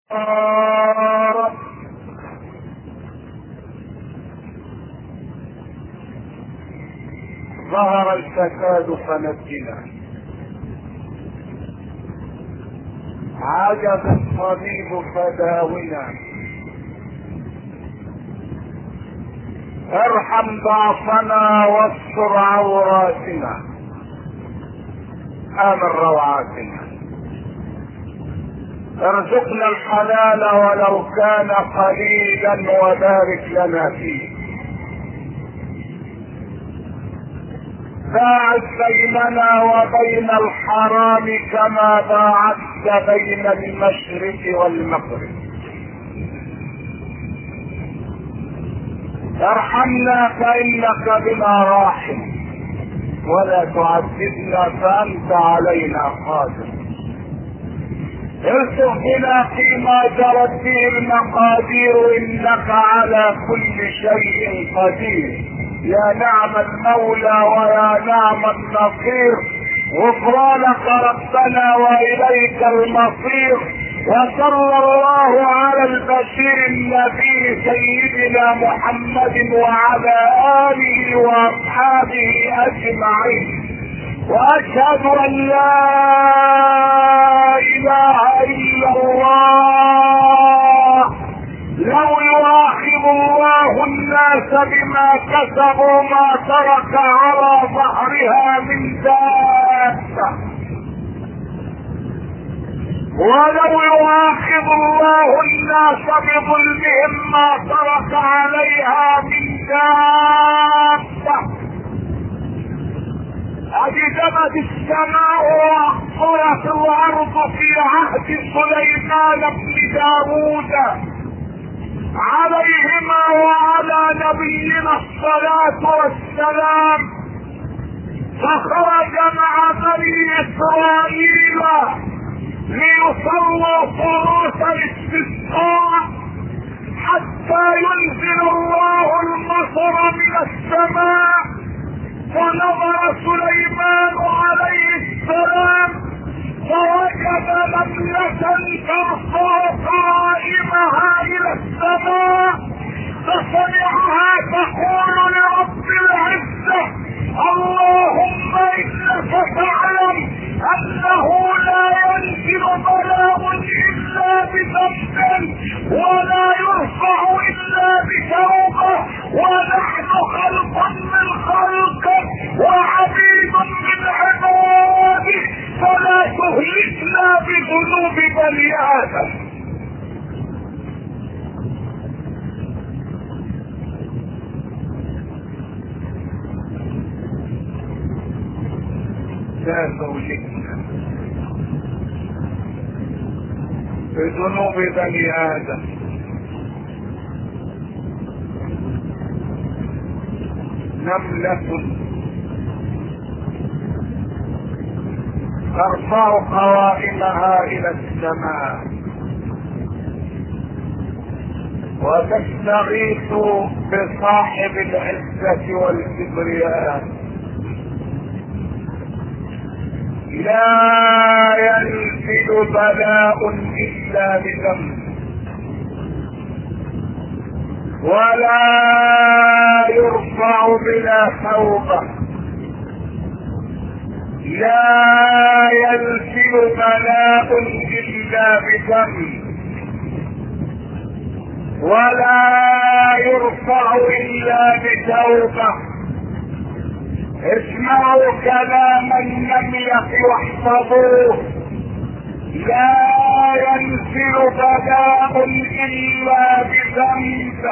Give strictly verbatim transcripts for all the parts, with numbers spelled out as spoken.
ظهر الفساد فنجنا، عجز الطبيب فداونا، ارحم ضعفنا واستر عوراتنا، آمن روعاتنا، ارزقنا الحلال ولو كان قليلا وبارك لنا فيه، باعد بيننا وبين الحرام كما باعدت بين المشرق والمغرب، ارحمنا فانك بنا راحم ولا تعذبنا فانت علينا قادر، ارزق بنا فيما جرت به المقادير انك على كل شيء قدير، يا نعم المولى ويا نعم النصير، غفرانك ربنا واليك المصير، وصلى الله على البشير النبي سيدنا محمد وعلى اله واصحابه اجمعين، واشهد ان لا اله الا الله. لو يؤاخذ الله الناس بما كسبوا ما ترك على ظهرها من دابة، ولو يؤاخذ الله الناس بظلمهم ما ترك عليها من دابة. أجدبت السماء وأقصرت الأرض في عهد سليمان بن داوود عليهما وعلى نبينا الصلاة والسلام، فخرج مع بني إسرائيل ليصلوا طقوس الاستسقاء حتى ينزل الله المطر من السماء، فنظر سليمان عليه السلام فوجد نملة ترفع قائمها الى السماء، فسمعها تقول لرب العزة: اللهم انك تعلم انه لا ينزل بلاء الا بذنب ولا يرفع الا بتوبة، ونحن خلق من خلقك وعبيد من عبادك، فلا تهلكنا بذنوب بني ادم. لا تهلكنا بذنوب بني ادم. نملة ترفع قوائمها الى السماء وتستغيث بصاحب العزة والكبرياء: لا ينزل بلاء الا بذنب ولا يرفع بلا توبة، لا ينزل بلاء الا بذنب ولا يرفع الا بتوبة. اسمعوا كلام النملة واحفظوه: لا ينزل بلاء الا بذنب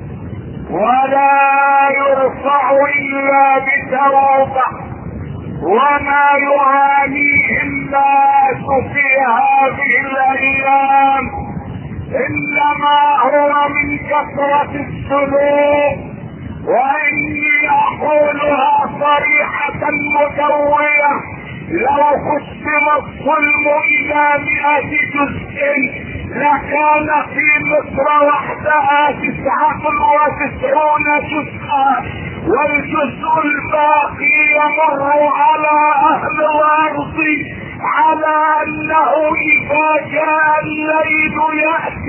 ولا يرفع الا بتوبة، وما يعانيه الناس في هذه الايام انما هو من كثرة الذنوب، واني اقولها صريحة مدوية: لو قسم الظلم الى مئة جزء لكان في مصر وحدها تسعة وتسعون جزءا، والجزء الباقي يمر على اهل الارض على انه اذا جاء الليل يأتي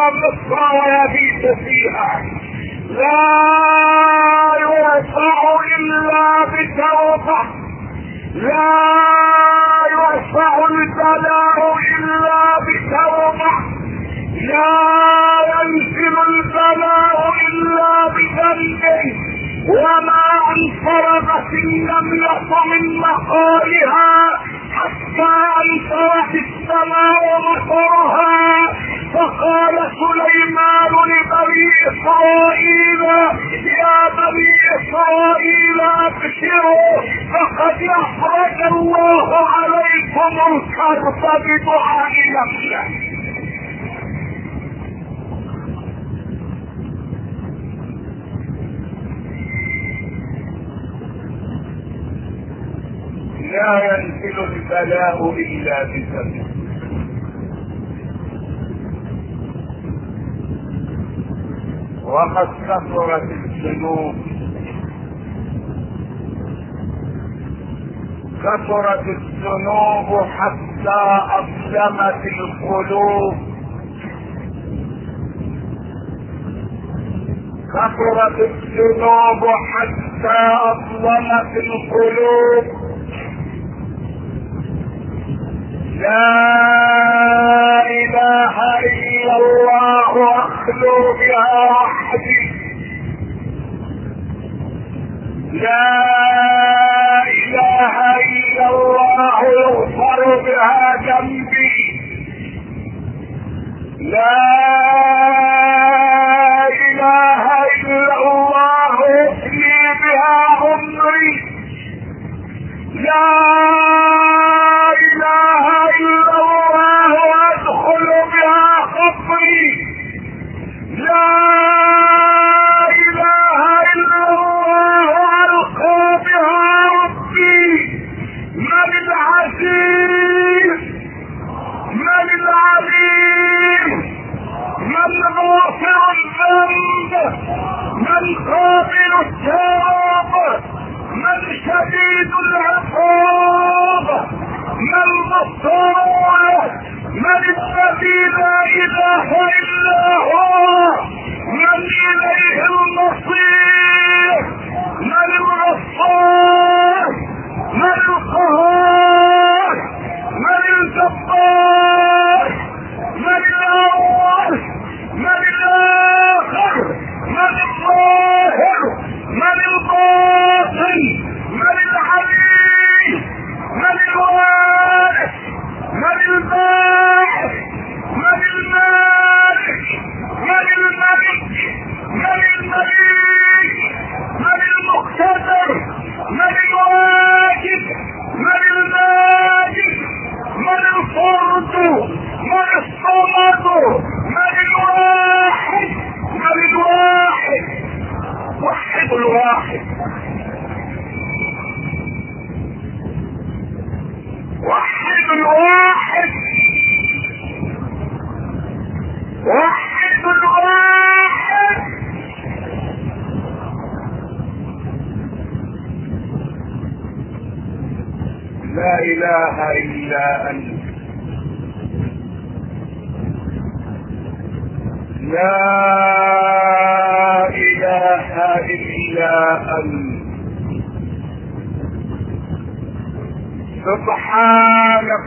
مصر ويبيت فيها. لا يرفع الا بتوبة، لا يرفع البلاء الا بتوبة، لا ينزل البلاء الا بذنب. وما انفرغت النملة من مقالها حتى انفرت السماء مطرها، فقال سليمان لبني اسرائيل يا بني اسرائيل ابشروا فقد اخرج الله عليكم الكرب بدعاء نمله. لا ينزل البلاء الا بسبب. وقد كثرت الذنوب، كثرت الذنوب حتى اظلمت القلوب، كثرت الذنوب حتى اظلمت القلوب. لا اله الا الله اخلو بها وحدي، لا اله الا الله يغفر بها ذنبي، لا اله الا الله يفني بها عمري، لا اله الا الله ادخل بها قبري، لا اله الا الله القى بها ربي. من العزيز، من العليم، من غافر الذنب، من قابل التوب، من شديد العقاب، من النصار، من الذي لا اله الا هو، من اليه المصير، من الغفار، من القهار، من الجبار، من الاول، من الاخر، من الظاهر، من الباطن، من العلي، من الوارث، من الباعث، من المالك، من الملك، من المليك، من المقتدر، من الواجب، من الماجد، من الفرد، من الصمد، من الواحد، من الواحد. وحد الواحد، وحد الواحد، وحد الواحد. لا اله الا انت، لا اله الا انت. سبحانك،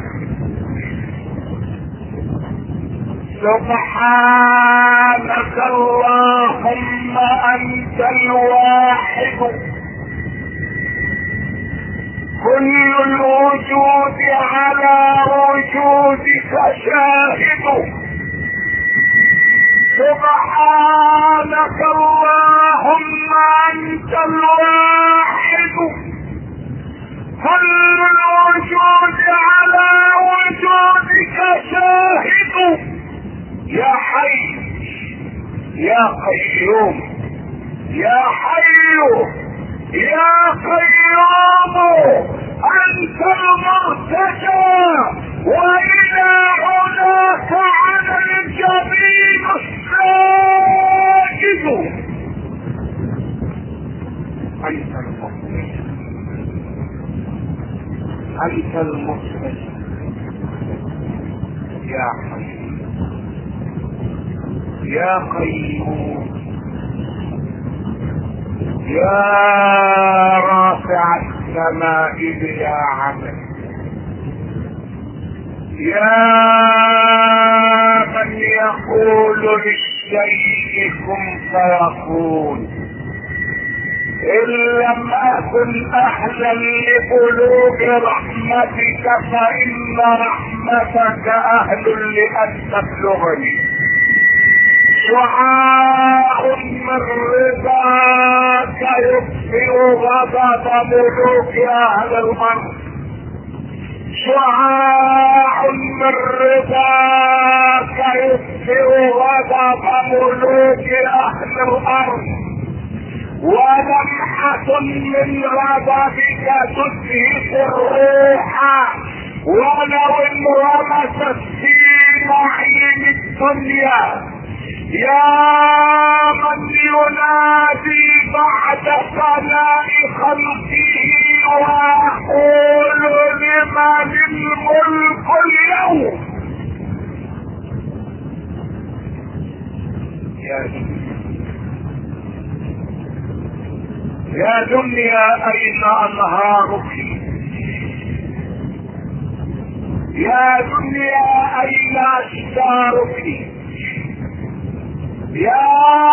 سبحانك اللهم انت الواحد، كل الوجود على وجودك شاهد. سبحانك اللهم انت الواحد، كل الوجود على وجودك شاهد. يا حي يا قيوم، يا حي يا قيوم، انت المرتجى والى علاك على الجبين الساجد. انت المخرج، انت المخرج يا حي يا قيوم يا رافع السماء بلا عمل، يا من يقول للشيء كن فيكون. إن لم أكن أهلا لبلوغ رحمتك فإن رحمتك أهل لأن تبلغني. شعاع من رضاك يطفئ غضب ملوك أهل الأرض، شعاع من رضاك يطفئ غضب ملوك أهل الأرض، ولمحة من غضبك تزهق الروح ولو انغمست في نعيم الدنيا. يا من ينادي بعد فناء خلقه ويقول لمن الملك اليوم. يا دنيا يا دنيا أين أنهارك؟ يا دنيا أين أشجارك؟ يا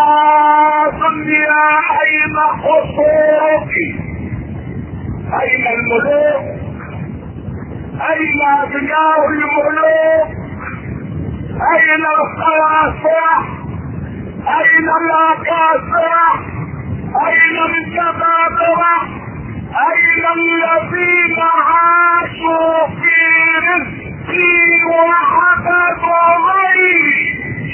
دنيا أين قصورك؟ أين الملوك؟ أين أبناء الملوك؟ أين الخلاصرة؟ أين الأكاسرة؟ أين الجبابرة؟ أين الذين عاشوا في رزقي وعبدوا غيري؟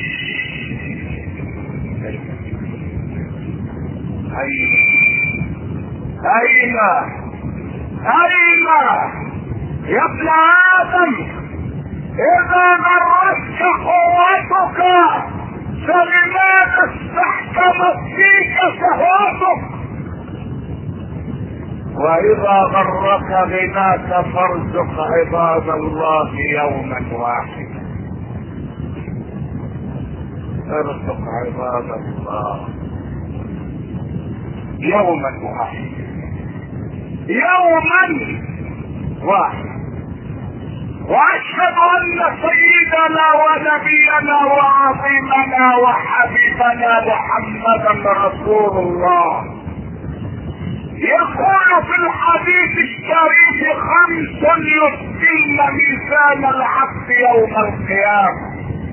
أين أين أين يا ابن آدم؟ إذا غرتك قوتك فلماذا استحكمت فيك شهوتك؟ وإذا غرك غناك فارزق عباد الله يوما واحدا. ارزق عباد الله يوما واحدا، يوما واحدا. واشهد ان سيدنا ونبينا وعظيمنا وحبيبنا محمدا رسول الله يقول في الحديث الشريف: خمس يثقلن ميزان العبد يوم القيامه.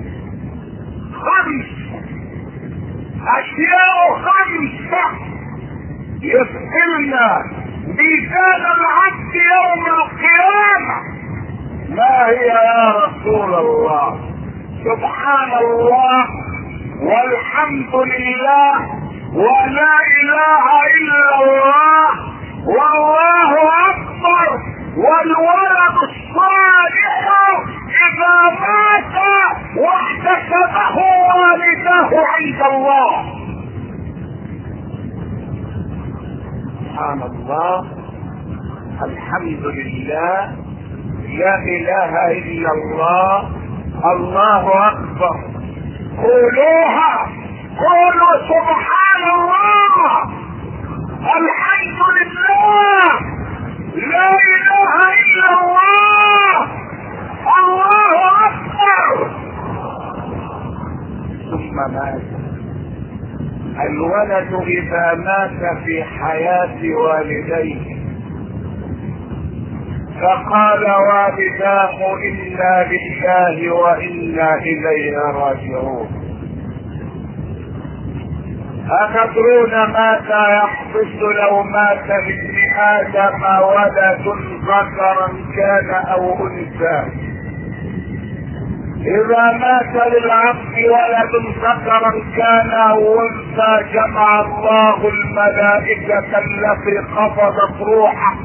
خمس اشياء خمسه يثقلن ميزان العبد يوم القيامه. ما هي يا رسول الله؟ سبحان الله والحمد لله ولا اله الا الله والله اكبر. والولد الصالح اذا مات واحتسبه والده عند الله. سبحان الله الحمد لله لا اله الا الله الله اكبر. قولوها، قولوا سبحان الله الحمد لله لا اله الا الله الله اكبر. ثم مات. الولد اذا مات في حياة والديه فقال والداه انا لله وانا اليه راجعون. أتدرون ماذا يحدث لو مات لابن آدم ولد ذكرا كان أو أنثى؟ إذا مات للعبد ولد ذكرا كان أو أنثى جمع الله الملائكة التي قبضت روحه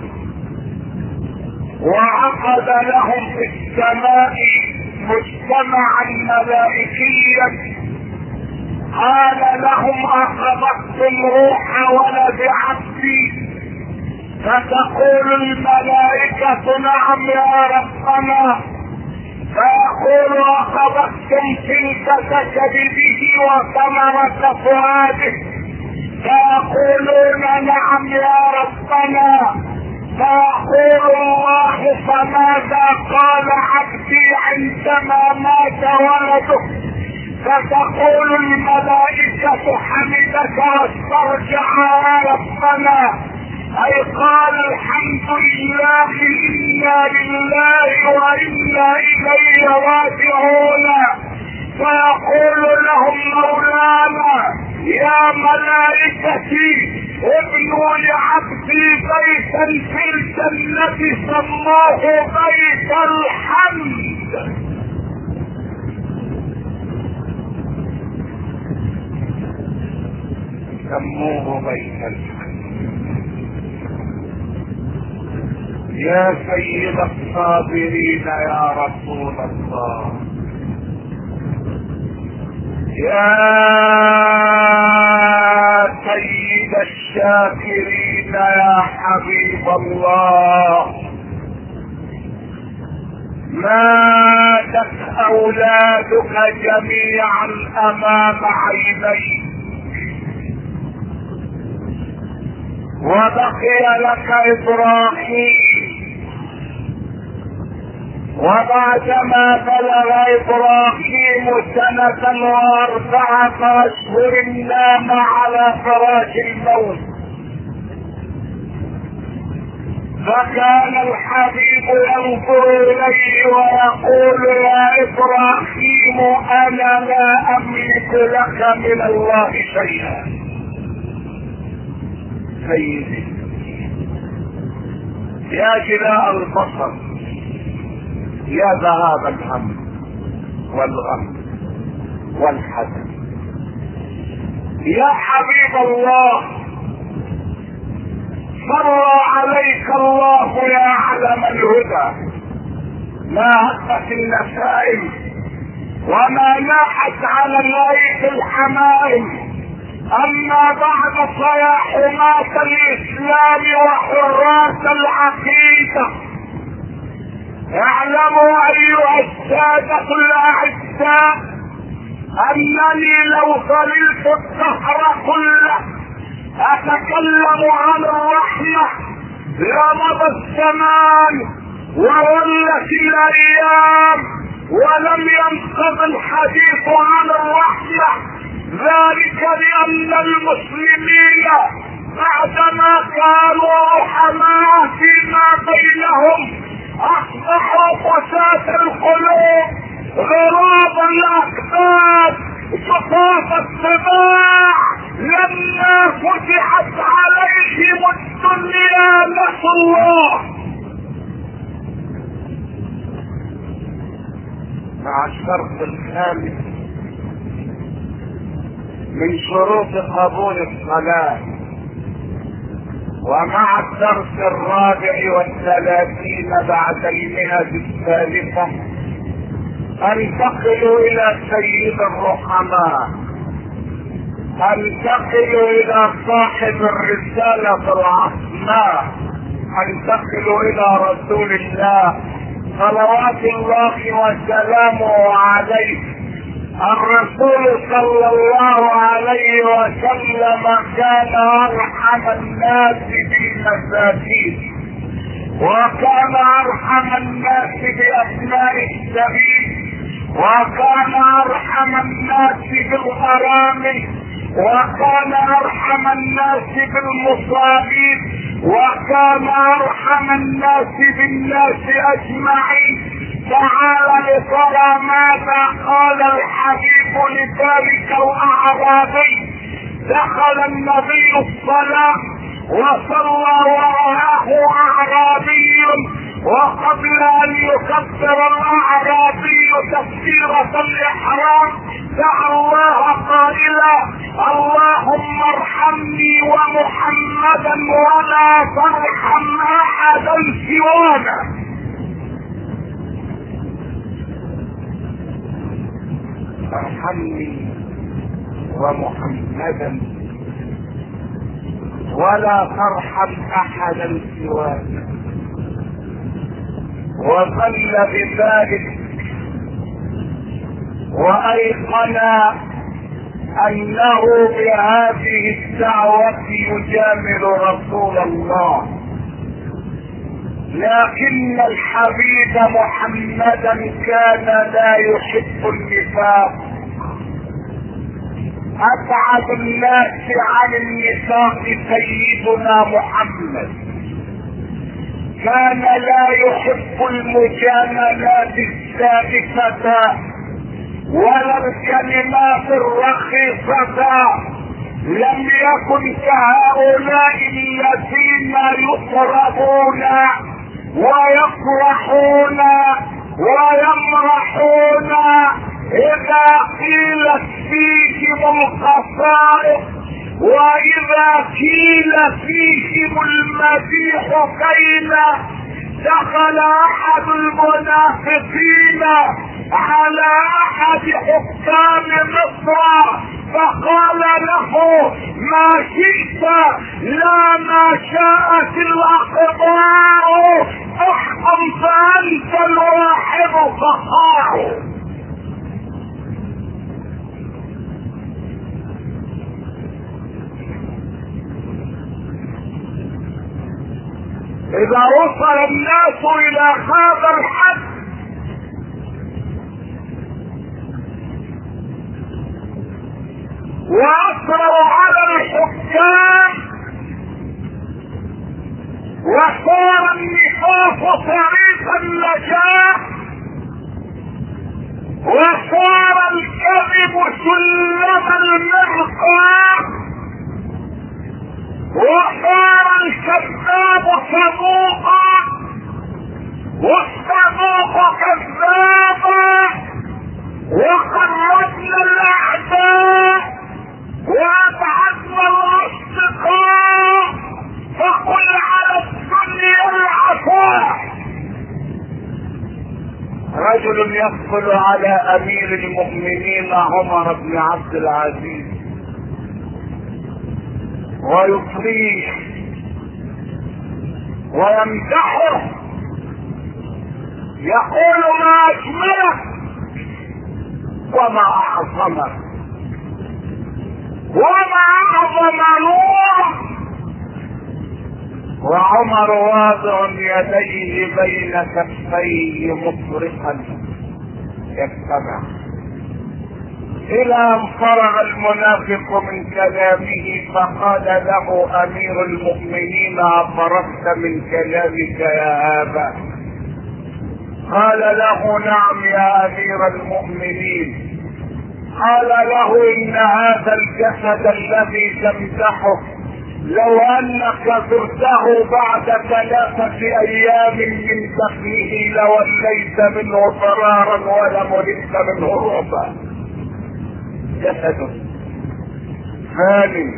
وعقد لهم في السماء مجتمعا ملائكيا. قال لهم: أخذتم روح ولد عبدي؟ فتقول الملائكة: نعم يا ربنا. فيقول اخذتم تلك كبده وثمرة فؤاده، فيقولون نعم يا ربنا. فيقول الله فماذا قال عبدي عندما مات ولده؟ فتقول الملائكة حمدك واسترجع يا ربنا، اي قال الحمد لله انا لله وانا اليه راجعون. فيقول لهم مولانا يا ملائكتي ابنوا لعبدي بيتا في الجنة سموه بيت الحمد. سموه بيت الحمد. يا سيد الصابرين يا رسول الله، يا سيد الشاكرين يا حبيب الله، ماتت اولادك جميعا امام عينيك وبقي لك ابراهيم. وبعدما بلغ ابراهيم سنة واربعة اشهر نام على فراش الموت، فكان الحبيب ينظر اليه ويقول يا ابراهيم انا لا املك لك من الله شيئا. سيدي يا جلاء البصر، يا ذهاب الهم والغم والحزن، يا حبيب الله صلى عليك الله يا علم الهدى. ما هبت النسائم وما ناحت على الليل الحمائم. اما بعد فيا حماة الاسلام وحراس العقيدة، اعلموا ايها السادة الاعزاء انني لو ظللت الدهر كله اتكلم عن الرحمة لمضى الزمان وولت الايام ولم ينقض الحديث عن الرحمة. ذلك لان المسلمين بعدما كانوا رحماء فيما بينهم اصبحوا قساة القلوب غراب الاكباد صفاف السباع. لما فتحت عليهم الدنيا نسوا الله. مع الشرط الخامس من شروط قبول الصلاة ومع الدرس الرابع والثلاثين بعد المئة الثالثة انتقلوا الى سيد الرحماء، انتقلوا الى صاحب الرسالة العظماء، انتقلوا الى رسول الله صلوات الله وسلامه عليه. الرسول صلى الله عليه وسلم كان ارحم الناس بالمساكين، وكان ارحم الناس بابناء السبيل، وكان ارحم الناس بالارامل، وكان ارحم الناس بالمصابين، وكان ارحم الناس بالناس اجمعين. تعال لترى ماذا قال الحبيب لذلك الاعرابي. دخل النبي الصلاة وصلى ورآه اعرابي، وقبل ان يكبر الاعرابي تكبيرة الاحرام دعا الله قائلا اللهم ارحمني ومحمدا ولا ترحم احدا سوانا. ارحمني ومحمدا ولا ترحم احدا سواك. وظل بذلك وايقن انه بهذه الدعوة يجامل رسول الله، لكن الحبيب محمدا كان لا يحب النفاق. ابعد الناس عن النفاق سيدنا محمد، كان لا يحب المجاملات السابقة ولا الكلمات الرخيصة. لم يكن كهؤلاء الذين يطربون ويفرحون ويمرحون اذا قيلت فيهم القصائد، واذا قيل فيهم المديح قيل. دخل احد المنافقين على احد حكام مصر فقال له: ما شئت لا ما شاءت الاقدار، احكم فانت الواحد فقار. اذا وصل الناس الى هذا الحد واصروا على الحكام وصار النفاق طريق النجاة وصار الكذب سلم المرقى وصار الكذاب صدوقا والصدوق كذابا، وقربنا الاعداء وابعدنا الاصدقاء، فقل على الدنيا العفاء. رجل يدخل على امير المؤمنين عمر بن عبد العزيز ويطريه ويمدحه، يقول: ما اجملك وما اعظمك وما اعظم نورك. وعمر واضع يديه بين كفيه مطرقا يستمع، الى ان فرغ المنافق من كلامه فقال له امير المؤمنين: افرغت من كلامك يا ابا؟ قال له: نعم يا امير المؤمنين. قال له: ان هذا الجسد الذي تمدحه لو انك زرته بعد ثلاثة ايام من دفنه لوليت منه فرارا ولملئت منه رعبا. جسد ثاني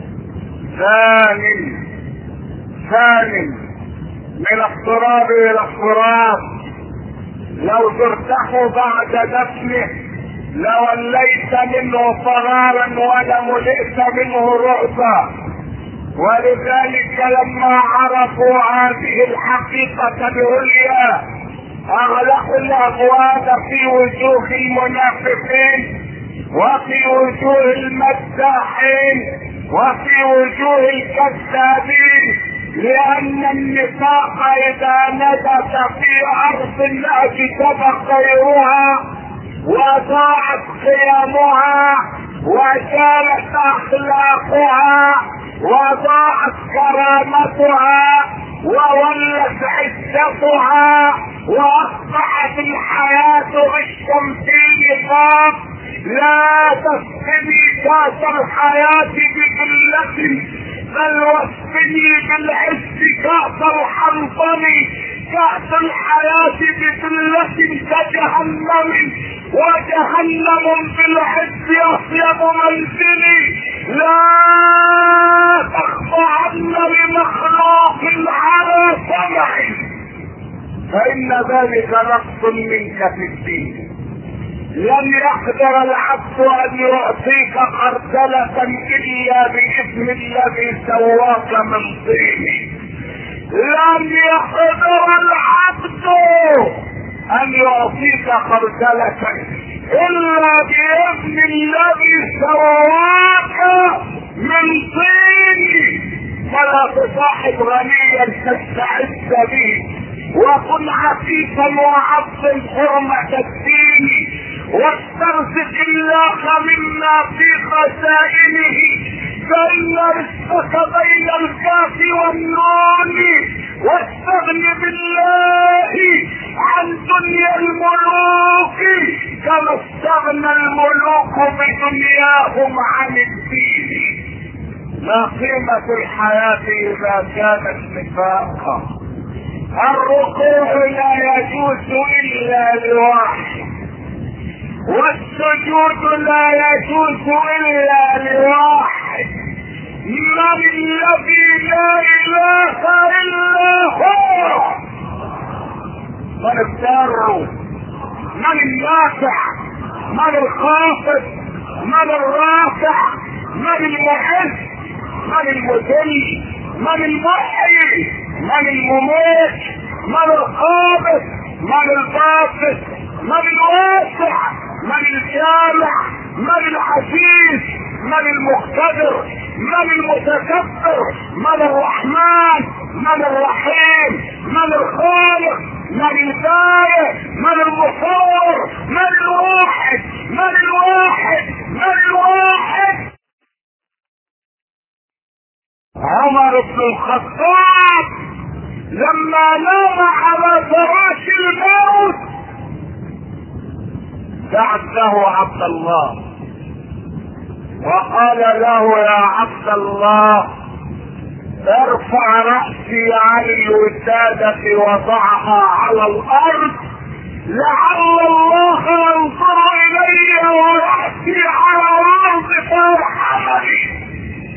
ثاني ثاني من التراب الى التراب، لو زرته بعد دفنه لوليت منه فرارا ولملئت منه رعبا. ولذلك لما عرفوا هذه الحقيقة العليا اغلقوا الابواب في وجوه المنافقين وفي وجوه المداحين وفي وجوه الكذابين، لان النفاق اذا نبت في ارض اجتب خيرها وضاعت قيمها وزالت اخلاقها وضاعت كرامتها وولت عزتها واصبحت الحياة غشا في نفاق. لا تسقني كاس الحياة بذلة، بل واسقني بالعز كاس الحنطم. كاس الحياة بذلة كجهنم، وجهنم بالعز اطيب منزلي. لا تخضعن لمخلوق على سمعي، فإن ذلك نقص منك في الدين. لن يقدر العبد ان يعطيك خردلة الا باذن الذي سواك من طين. لن يقدر العبد ان يعطيك خردلة الا باذن الذي سواك من طين. فلا تصاحب غنيا تستعز به، وكن عفيفا وعظم حرمة الدين، واسترزق الله مما في خزائنه، فإن رزقك بين الكاف والنون، واستغن بالله عن دنيا الملوك كما استغنى الملوك بدنياهم عن الدين. ما قيمة الحياة إذا كانت نفاقا؟ الركوع لا يجوز إلا لواحد، والسجود لا يجوز إلا لواحد. من الذي لا إله إلا هو؟ من الضار؟ من النافع؟ من الخافض؟ من الرافع؟ من المعز؟ من المذل؟ من المحيي؟ من المميت؟ من القابض؟ من الباسط؟ من الواسع؟ من الجامع؟ من العزيز؟ من المقتدر؟ من المتكبر؟ من الرحمن؟ من الرحيم؟ من الخالق؟ من البارئ؟ من المصور؟ من الواحد؟ من الواحد؟ من الواحد؟ عمر بن الخطاب لما نام على فراش الموت بعثه عبد الله وقال له: يا عبد الله، ارفع رأسي عن الوسادة وضعها على الأرض، لعل الله ينظر إلي ورأسي على الأرض فيرحمني.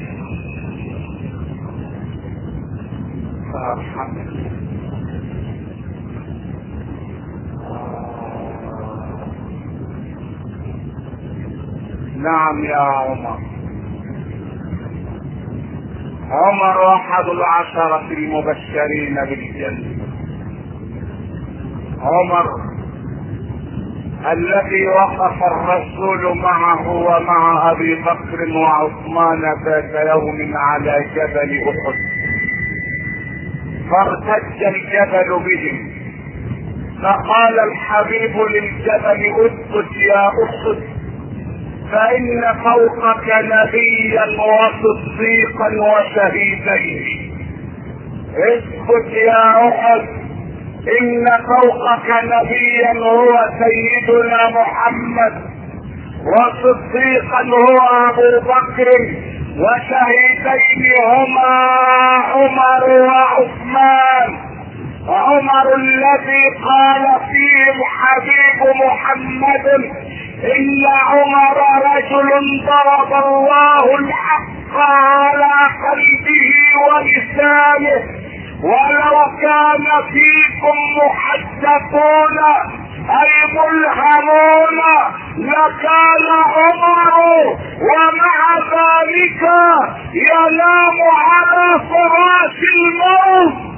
فارحمني. نعم يا عمر. عمر احد العشرة المبشرين بالجنة. عمر الذي وقف الرسول معه ومع ابي بكر وعثمان ذات يوم على جبل احد، فارتج الجبل بهم، فقال الحبيب للجبل: اسكت يا احد، فإن فوقك نبيا وصديقا وشهيدين. اسكت يا أحد، إن فوقك نبيا هو سيدنا محمد، وصديقا هو أبو بكر، وشهيدين هما عمر وعثمان. عمر الذي قال فيه الحبيب محمد: إن عمر رجل ضرب الله الحق على قلبه ولسانه، ولو كان فيكم محدثون أي ملهمون لكان عمر، ومع ذلك ينام على فراش الموت.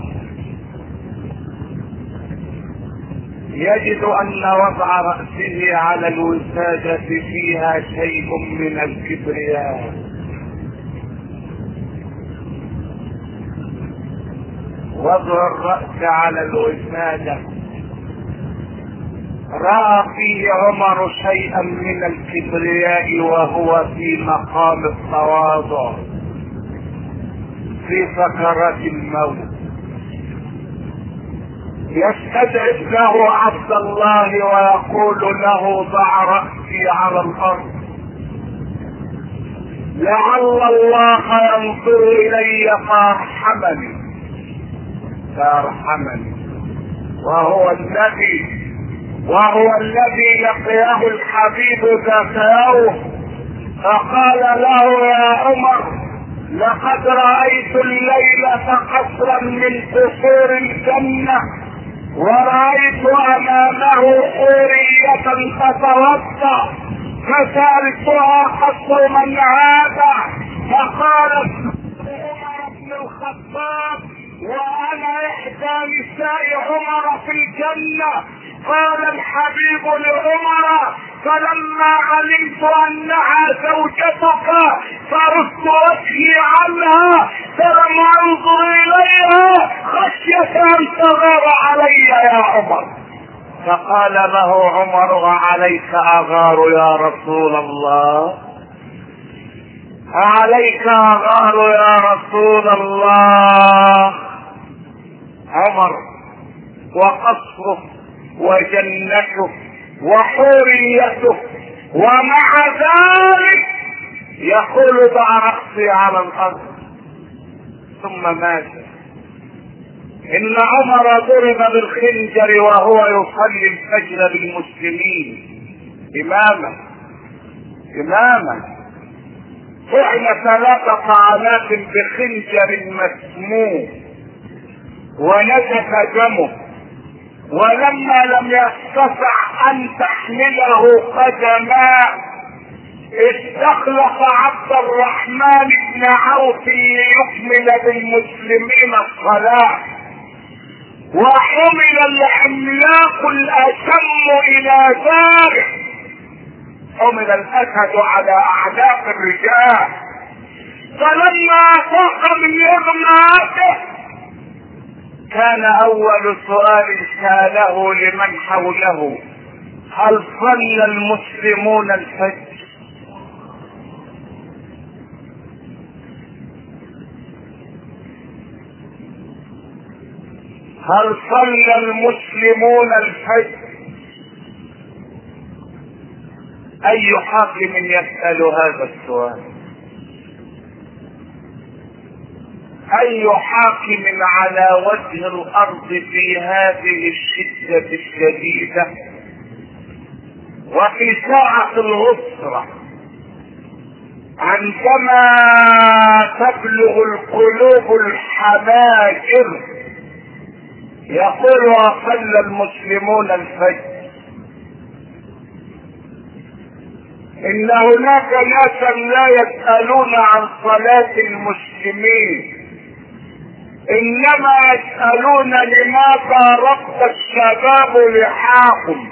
يجد ان وضع رأسه على الوسادة فيها شيء من الكبرياء، وضع الرأس على الوسادة رأى فيه عمر شيئا من الكبرياء، وهو في مقام التواضع في سكرات الموت. يستدعي له عبد الله ويقول له: ضع رأسي على الأرض، لعل الله ينظر إلي فيرحمني فيرحمني وهو الذي وهو الذي لقيه الحبيب ذات يوم فقال له: يا عمر، لقد رأيت الليلة قصرا من قصور الجنة، ورأيت أمامه حورية تتوضأ، فسألتها: قصر من هذا؟ فقالت: عمر بن الخطاب، وأنا إحدى نساء عمر في الجنة. قال الحبيب لعمر: فلما علمت انها زوجتك فردت وجهي عنها فلم انظر اليها خشية ان تغار علي يا عمر. فقال له عمر: عليك اغار يا رسول الله، عليك اغار يا رسول الله. عمر وقصره وجنته وحوريته، ومع ذلك يقول: ضع رأسي على الارض. ثم مات. ان عمر ضرب بالخنجر وهو يصلي الفجر بالمسلمين اماما اماما طعن ثلاث طعنات بخنجر مسموم ونزف دمه، ولما لم يستطع ان تحمله قدماه استخلف عبد الرحمن بن عوف ليكمل بالمسلمين الصلاة، وحمل العملاق الأسم إلى داره. حمل الأسد على أعناق الرجال، فلما فاق من يغماته كان أول سؤال سأله لمن حوله: هل صلى المسلمون الفجر؟ هل صلى المسلمون الفجر؟ اي حاكم يسأل هذا السؤال؟ اي حاكم على وجه الارض في هذه الشدة الشديدة وفي ساعة الغصرة عندما تبلغ القلوب الحناجر يقول: وصلى المسلمون الفجر؟ ان هناك ناسا لا يسألون عن صلاة المسلمين، انما يسألون لماذا ربط الشباب لحاهم،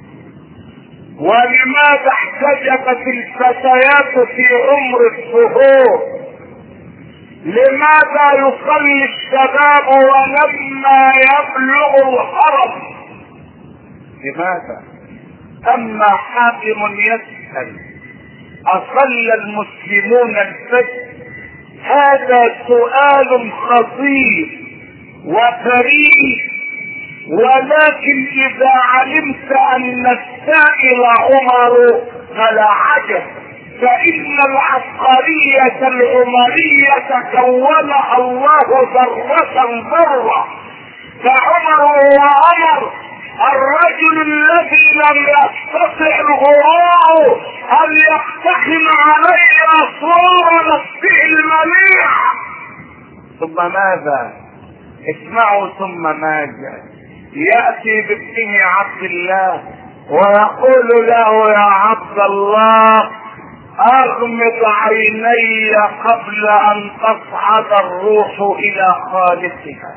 ولماذا احتجبت الفتيات في عمر الظهور، لماذا يصلي الشباب ولما يبلغ الهرم، لماذا؟ اما حاكم يسأل: اصلى المسلمون الفجر؟ هذا سؤال خطير وبريء، ولكن اذا علمت ان السائل عمر فلا عجب، فان العبقرية العمرية كونها الله ذرة ذرة. فعمر هو عمر، الرجل الذي لم يستطع الغراء ان يقتحم عليه اسرار نفسه المنيعة. ثم ماذا؟ اسمعوا. ثم ماذا؟ يأتي بابنه عبد الله ويقول له: يا عبد الله، اغمض عيني قبل ان تصعد الروح الى خالقها.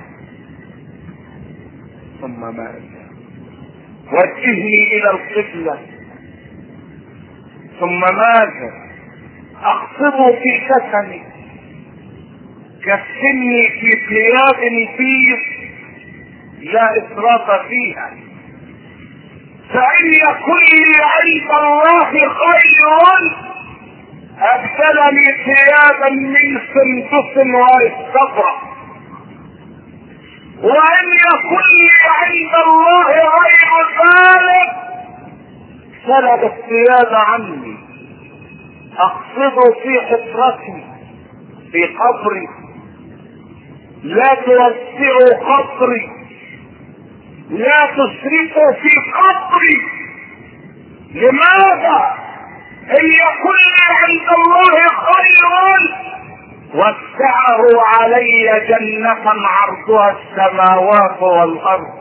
ثم ماذا؟ وجهني الى القبلة. ثم ماذا؟ اقصد في كفني، كفني في ثياب بيض لا اسراف فيها، فان يكن لي عند الله خير ابدلني ثيابا من سندس واستبرق، وان يكن لي عند الله غير ذلك سلب الثياب عني. اقصد في حفرتي في قبري، لا توسعوا قبري، لا تسرفوا في قبري. لماذا؟ ان يكن لي عند الله خير وسعه علي جنة عرضها السماوات والارض،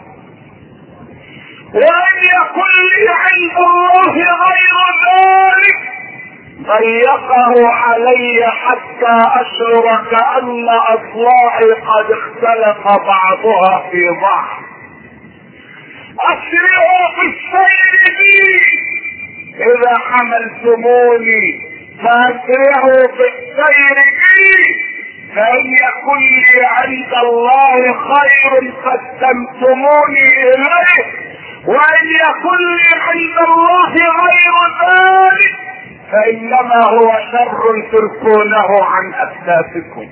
وان يكن لي عند الله غير ذلك ضيقه علي حتى اشعر كأن اضلاعي قد اختلف بعضها في بعض. اسرعوا في السير بي اذا حملتموني فاسرعوا بالسير بي، فان يكن لي عند الله خير قدمتموني اليه، وان يكن لي عند الله غير ذلك فانما هو شر تلقونه عن اكتافكم.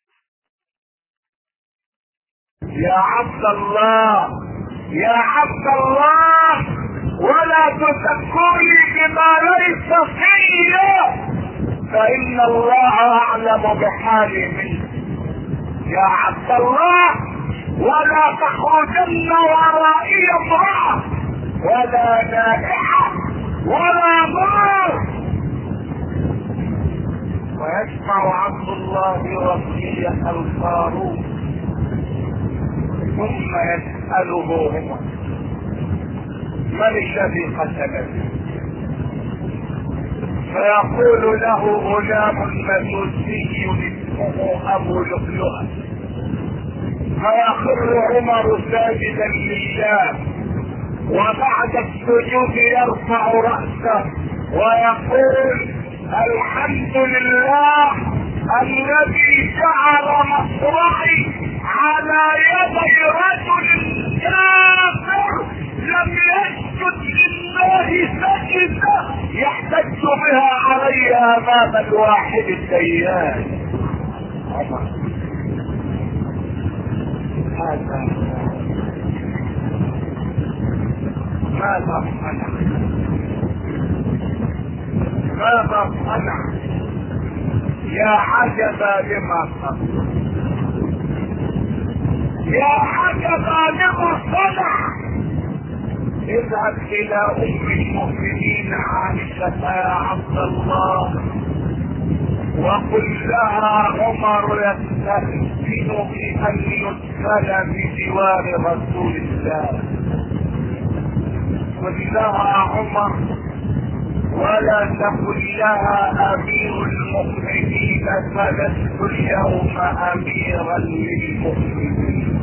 يا عبد الله يا عبد الله، ولا تزكوني بما ليس في، فان الله اعلم بحالي منه. يا عبد الله، ولا تخرجن ورائي امرأة ولا نائحة ولا نار. ويسمع عبد الله وصية الفاروق ثم يسأله عمر من الذي قتله؟ فيقول له غلام مجوسي اسمه ابو لؤلؤة. فيخر عمر ساجدا لله، وبعد السجود يرفع رأسه ويقول الحمد لله الذي جعل مصرعي على يدي رجل كافر لم يسجد لله سجدة يحتج بها علي امام الواحد الديان. هذا ماذا صنع؟ ماذا صنع؟ يا عجبا لما صنع، يا عجبا لما صنع. اذهب الى ام المؤمنين عائشة يا عبد الله وقل لها عمر يستأذن بأن يدخل بجوار رسول الله. قل لها عمر ولا تقل لها امير المؤمنين فلست اليوم اميرا للمؤمنين.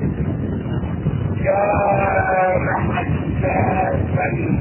كان حساسا،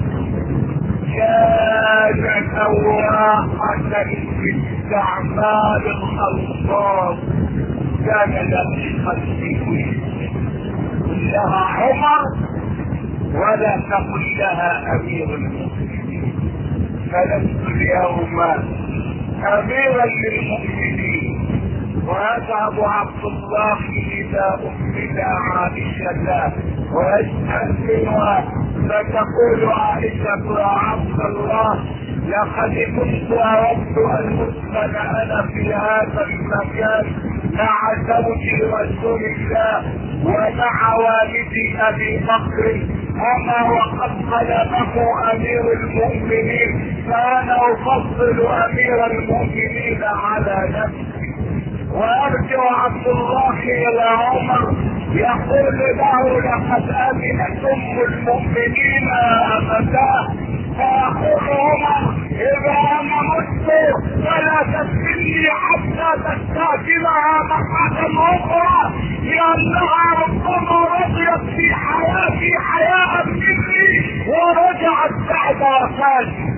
كان سواقة في استعمال الألفاظ، كان دقيقا في كل. قل لها عمر ولا تقل لها امير المؤمنين فلست اليوم اميرا للمؤمنين. ويذهب عبد الله الى امنا عائشة ويستأذنها، فتقول عائشة يا عبد الله لقد كنت اردت ان ادخل انا في هذا المكان مع زوجي رسول الله ومع والدي ابي بكر، اما وقد طلبه امير المؤمنين فانا افضل امير المؤمنين على نفسي. وارجع عبد الله الى عمر يقول له لقد امنت ام المؤمنين ابدا. فيقول عمر اذا انا مت فلا تسكني حتى تستاجرها مقعدا اخرى، لانها ربما رضيت في حياتي حياء مني ورجعت بعد وفاتي.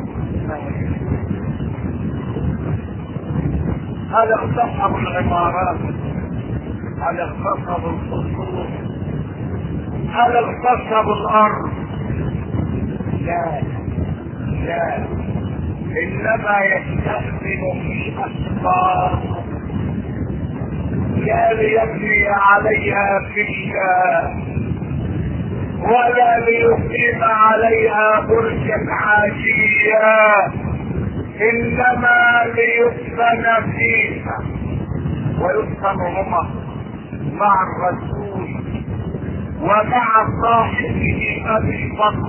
هذا اغتصب العمارات، هذا اغتصب القصور، هذا اغتصب الارض. لا لا، انما يستأذن في اسباب لا ليبني عليها فيها ولا ليقيم عليها برجا عاجيا، انما ليدفن فيها ويدفن عمر مع الرسول ومع صاحبه ابي بكر.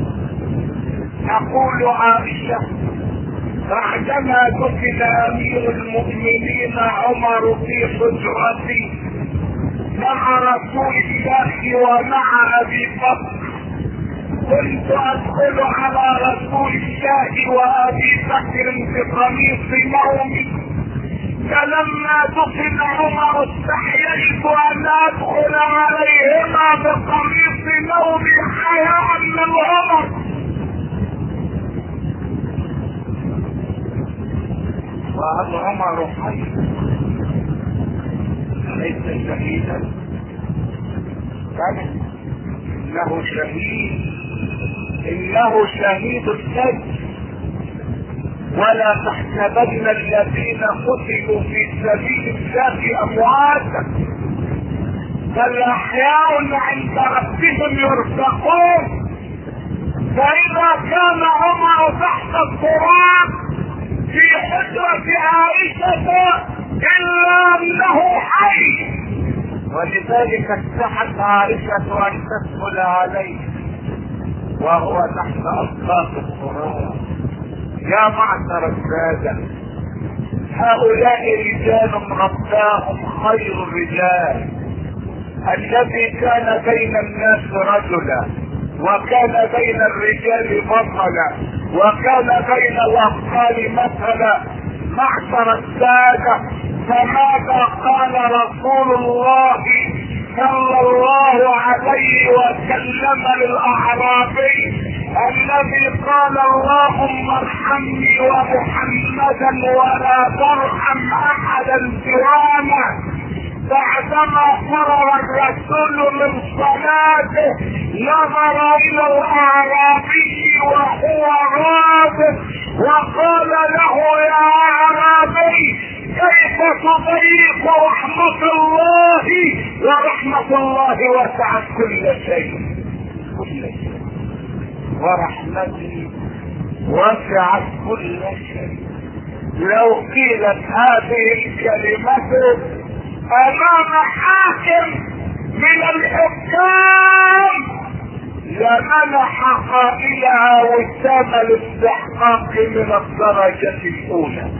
تقول عائشة بعدما دفن امير المؤمنين عمر في حجرته مع رسول الله ومع ابي بكر، كنت ادخل على رسول الله وابي بكر بقميص نومي، فلما دفن عمر استحييت ان ادخل عليهما بقميص نومي حياء من عمر. وهل عمر حي؟ ليس شهيدا؟ بل انه شهيد، انه شهيد السجن. ولا تحسبن الذين قتلوا في سبيل الله امواتا بل احياء عند ربهم يرزقون. فاذا كان عمر تحت التراب في حجرة عائشة الا انه حي، ولذلك استحت عائشة ان تدخل عليه وهو تحت اطلاق التراب. يا معشر السادة، هؤلاء رجال رباهم خير الرجال، الذي كان بين الناس رجلا وكان بين الرجال بطلا وكان بين الابطال مثلا. معشر السادة، فماذا قال رسول الله صلى الله عليه وسلم للاعرابي الذي قال اللهم ارحمني ومحمدا ولا ترحم احدا سوانا؟ بعدما فرغ الرسول من صلاته نظر الى الاعرابي وهو غاضب وقال له يا اعرابي كيف تضيق رحمة الله ورحمة الله وسعت كل شيء، كل شيء ورحمتي وسعت كل شيء. لو قيلت هذه الكلمة امام حاكم من الحكام لمنح قائلها وسام الاستحقاق من الدرجة الاولى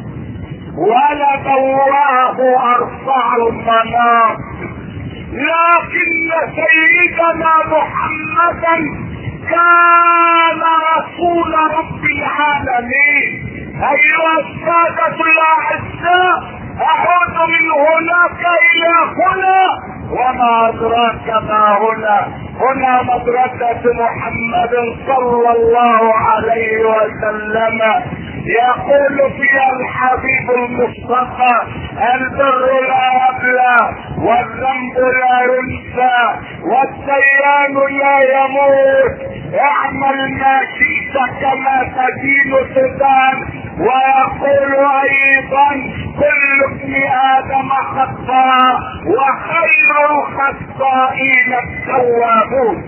ولبواه ارفع المناصب. لكن سيدنا محمدا كان رسول رب العالمين. ايها السادة الاعزاء، اعود من هناك الى هنا وما ادراك ما هنا. هنا مدرسة محمد صلى الله عليه وسلم، يقول فيها الحبيب المصطفى البر لا يبلى والذنب لا ينسى والديان لا يموت، اعمل ما شئت كما تدين تدان. ويقول ايضا كل ابن ادم خطاء وخير الخطائين التوابون.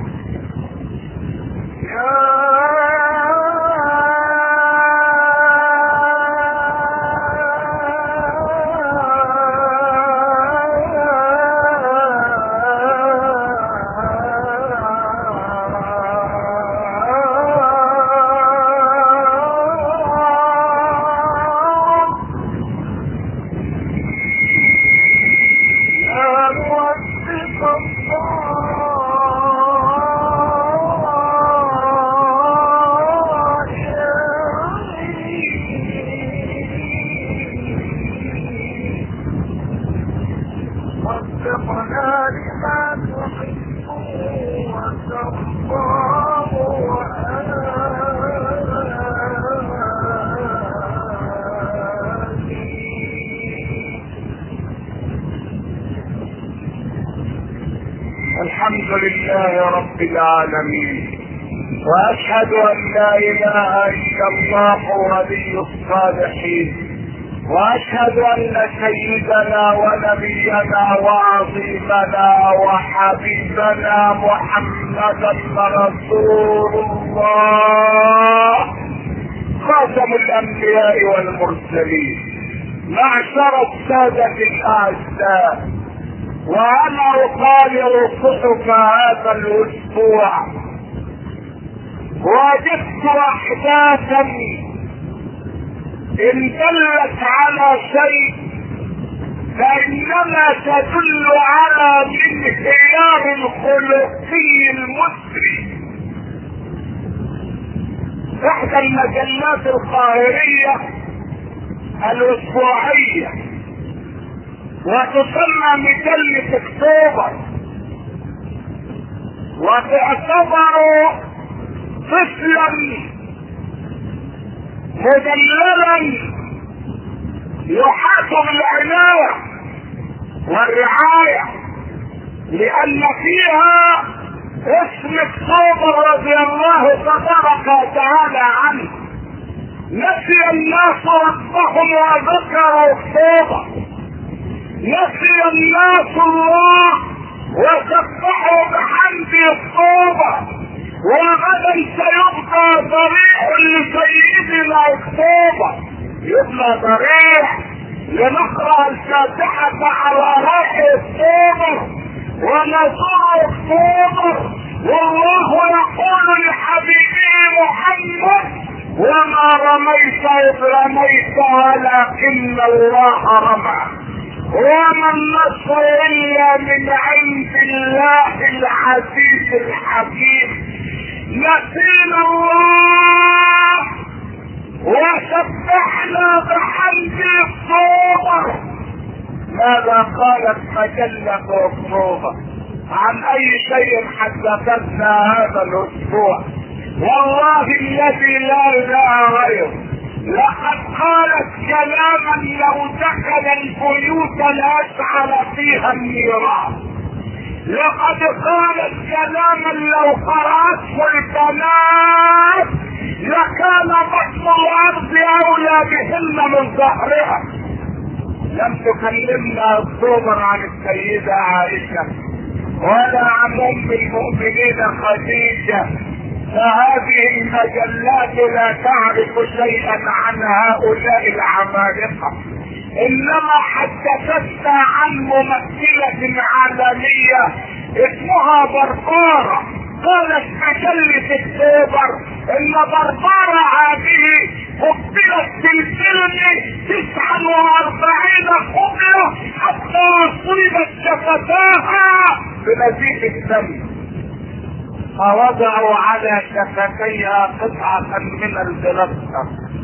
الحمد لله رب العالمين، واشهد ان لا اله الا الله ولي الصالحين، واشهد ان سيدنا ونبينا وعظيمنا وحبيبنا محمدا رسول الله خاتم الانبياء والمرسلين. معشر السادة الاعزاء، وانا اقارئ صحف هذا الاسبوع وجدت احداثا ان دلت على شيء فانما تدل على الانهيار الخلقي المسري. احدى المجلات القاهرية الاسبوعية وتسمى مجلة اكتوبر، وتعتبر طفلا مدللا يحاط بالعناية والرعاية، لان فيها اسم اكتوبر رضي الله تبارك وتعالى عنه. نسي الناس ربهم وذكروا اكتوبر، نسي الناس الله وسبحوا بحمد اكتوبر، وغدا سيبقى ضريح لسيدنا اكتوبر، يبقى ضريح لنقرأ الفاتحة على روح اكتوبر ونزور اكتوبر. والله يقول لحبيبه محمد: وما رميت اذ رميت ولكن الله رمى، وما النصر الا من عند الله العزيز الحكيم. نسينا الله وسبحنا بحمد اكتوبر. ماذا قالت مجلة اكتوبر؟ عن اي شيء حدثتنا هذا الاسبوع؟ والله الذي لا اله غيره لقد قالت كلاما لو دخل البيوت لاشعل فيها النيران. لقد قالت كلاما لو قرأته البنات لكان بطن الارض اولى بهن من ظهرها. لم تكلمنا اكتوبر عن السيدة عائشة ولا عن ام المؤمنين خديجة، فهذه المجلات لا تعرف شيئا عن هؤلاء العمالقة، انما حدثتنا عن ممثلة عالمية اسمها بربارة. قالت مجلة اكتوبر ان بربارة هذه قبلت في الفيلم تسعة واربعين قبلة حتى اصيبت شفتاها بنزيف الدم، فوضعوا على شفتيها قطعة من البلاستر،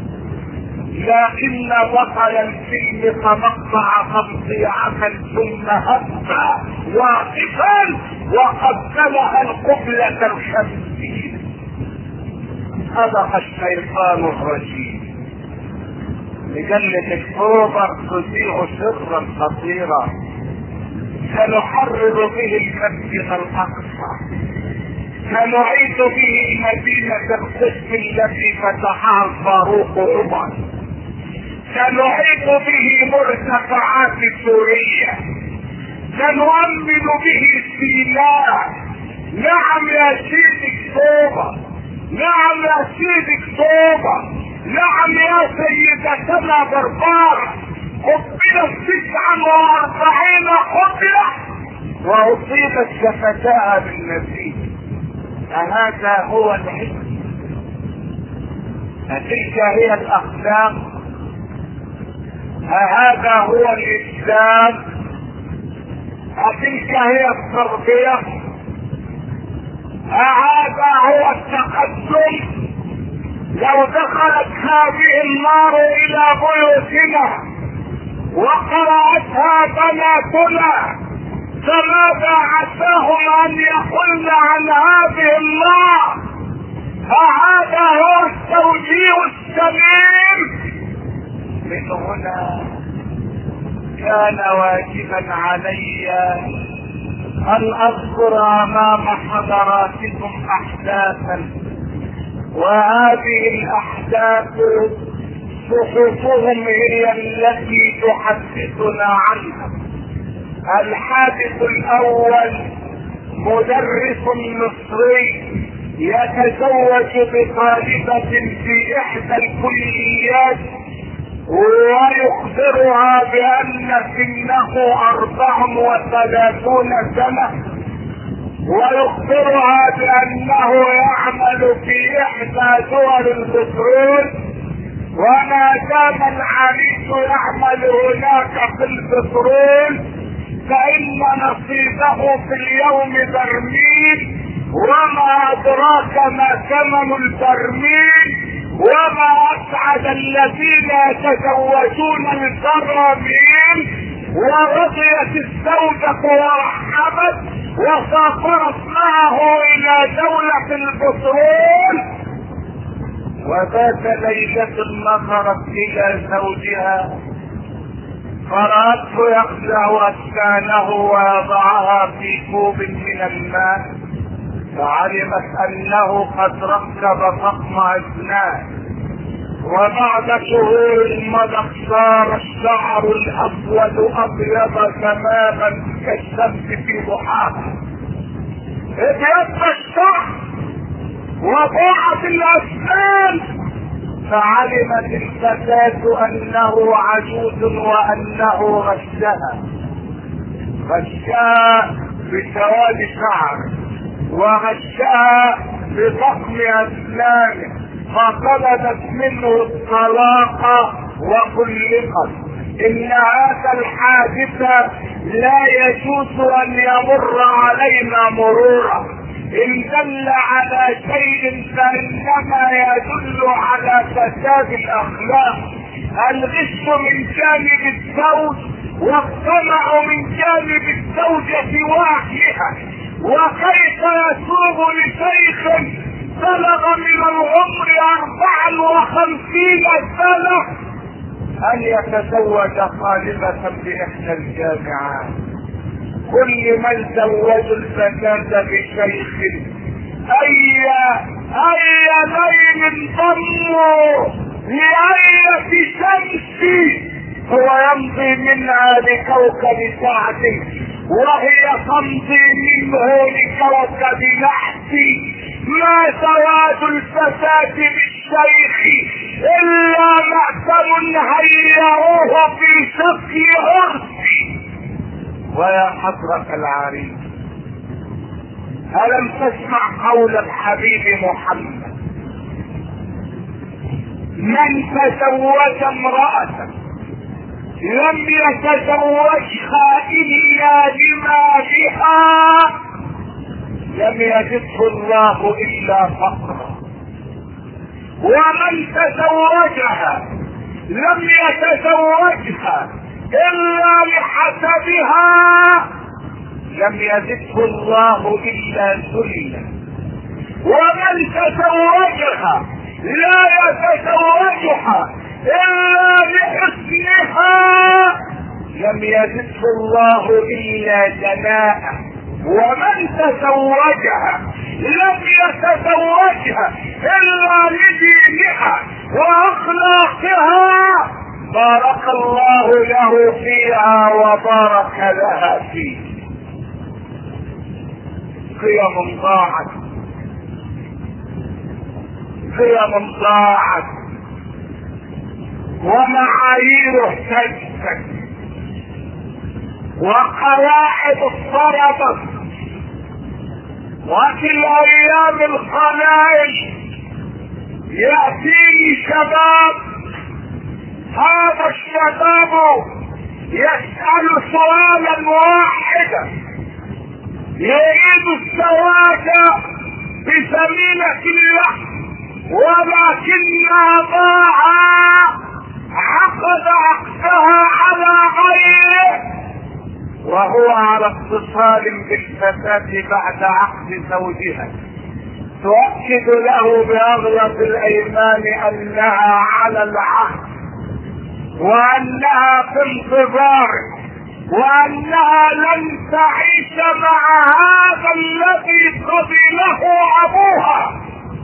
لكن بطل الفيلم تمطع تمطيعة ثم هب واقفا وقبلها القبلة الخمسين. صدق الشيطان الرجيم. مجلة اكتوبر تذيع سرا خطيرا سنحرر به المسجد الاقصى، سنعيد به مدينة القدس التي فتحها الفاروق عمر، سنعيد به مرتفعات سوريا، سنؤمن به سيناء. نعم يا سيد اكتوبر، نعم يا سيد اكتوبر، نعم يا سيدتنا بربارة. قبلت تسعا واربعين قبلة واصيبت شفتاها بالنزيف. أهذا هو الحكم؟ أتلك هي الأخلاق؟ أهذا هو الإسلام؟ أتلك هي التربية؟ أهذا هو التقدم؟ لو دخلت هذه النار إلى بيوتنا وقرأتها بناتنا فماذا عساهم ان يقولن عن هذه النار؟ فهذا هو التوجيه السليم. من هنا كان واجبا علي ان اذكر امام حضراتكم احداثا، وهذه الاحداث صفوفهم هي التي تحدثنا عنها. الحادث الاول مدرس مصري يتزوج بطالبة في احدى الكليات ويخبرها بان سنه اربع وثلاثون سنة، ويخبرها بانه يعمل في احدى دول البترول، وما دام العريس يعمل هناك في البترول فإن نصيبه في اليوم برميل، وما أدراك ما ثمن البرميل، وما أسعد الذين يتزوجون البراميل. ورضيت الزوجة ورحبت وسافرت معه إلى دولة البترول، وذات ليلة نظرت إلى زوجها فرأته يخلع أسنانه ويضعها في كوب من الماء، فعلمت أنه قد ركب فقم أسنان. وبعد شهور مضت صار الشعر الأسود أبيض تماما كالشمس في ضحاها. ابيض الشعر وضاعت الأسنان، فعلمت الفتاة أنه عجوز وأنه غشها، غشها بسواد شعر وغشها بضخم أسنانه، فطلبت منه الطلاق وكلفت. إن هذا الحادث لا يجوز أن يمر علينا مرورا، إن دل على شيء فإنما يدل على فساد الأخلاق. الغش من جانب الزوج والطمع من جانب الزوجة وحدها. وكيف يسوغ لشيخ بلغ من العمر أربعا وخمسين سنة أن يتزوج طالبة بإحدى الجامعات؟ كل من زوج الفتاة بشيخ أي أي ليل ضموا لأية شمس هو يمضي منها لكوكب سعد، وهي تمضي منه لكوكب نحس. ما سواد الفتاة بالشيخ إلا مأتم هيئوه في شكل عرس. ويا حضرة العريس، ألم تسمع قول الحبيب محمد: من تزوج امرأة لم يتزوجها إلا لما بها لم يجده الله إلا فقرا، ومن تزوجها لم يتزوجها إلا لحسبها لم يزده الله إلا ذلا، ومن تزوجها لا يتزوجها إلا لحسنها لم يزده الله إلا دناء، ومن تزوجها لم يتزوجها إلا لدينها وأخلاقها بارك الله له فيها وبارك لها فيه. قيم ضاعت، قيم ضاعت، ومعايير اهتزت، وقواعد اضطربت. وفي الايام القلائل يأتيني شباب، هذا الشباب يسأل سؤالا واحدا: يريد الزواج بزميلة له، ولكن أباها عقد عقدها على غيره، وهو على اتصال بالفتاة بعد عقد زوجها، تؤكد له بأغلب الأيمان أنها على العهد، وأنها في انتظار، وأنها لن تعيش مع هذا الذي قبله أبوها.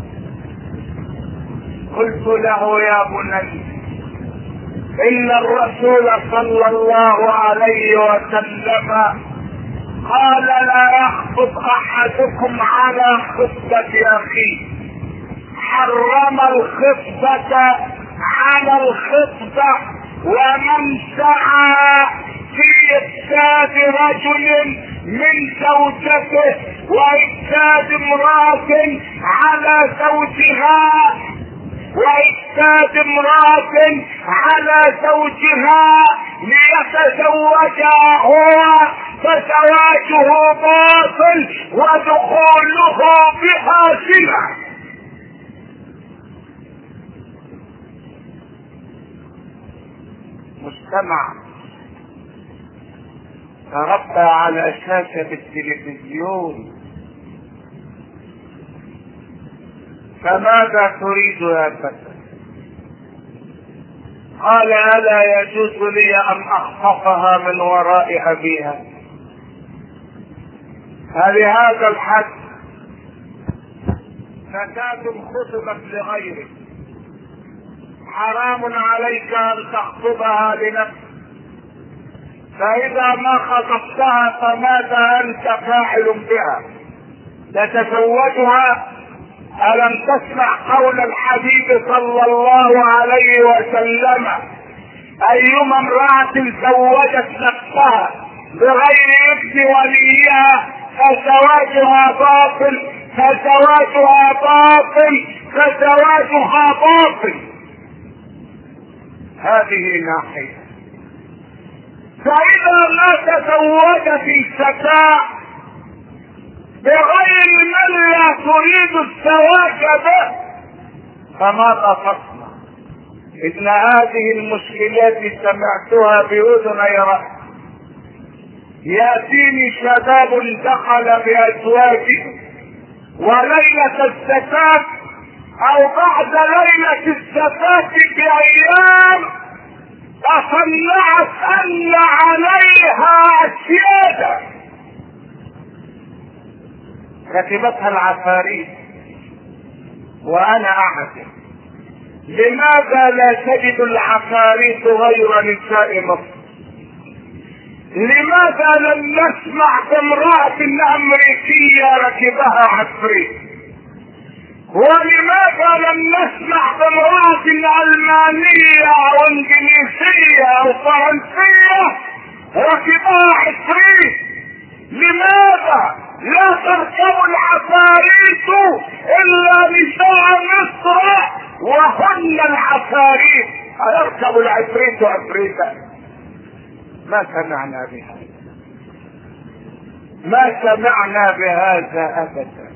قلت له: يا بني، إن الرسول صلى الله عليه وسلم قال: لا يخطب أحدكم على خطبة أخيه، حرم الخطبة على الخطبة. ومن سعى في إفساد رجل من زوجته وإفساد امرأة على زوجها وإفساد امرأة على زوجها ليتزوجها هو، فزواجه باطل ودخوله بها زنا. مجتمع تربى على شاشة التلفزيون، فماذا تريد يا فتى؟ قال ألا يجوز لي أن أخطفها من وراء أبيها؟ فلهذا الحد فتاة خطبت لغيرك حرام عليك أن تخطبها لنفسك، فإذا ما خطبتها فماذا أنت فاعل بها؟ تتزوجها؟ ألم تسمع قول الحبيب صلى الله عليه وسلم أيما امرأة زوجت نفسها بغير إذن وليها فزواجها باطل فزواجها باطل فزواجها باطل. هذه ناحية. فإذا ما تزوجت الفتاة بغير من لا تريد الزواج به فماذا تصنع؟ إن هذه المشكلات سمعتها بأذني رأس. يأتيني شباب دخل بأزواجه وليلة الزفاف أو بعد ليلة الزفاف بأيام تصنعت أن عليها أسيادة كتبتها العفاريت. وأنا أعجب لماذا لا تجد العفاريت غير نساء مصر؟ لماذا لم نسمع بامرأة أمريكية ركبها عفريت؟ ولماذا لم نسمع بامرأة ألمانية أو إنجليزية أو فرنسية ركبها عفريت؟ لماذا لا تركب العفاريت إلا نساء مصر وهن العفاريت؟ أيركب العفريت عفريتا؟ ما سمعنا بهذا، ما سمعنا بهذا أبدا.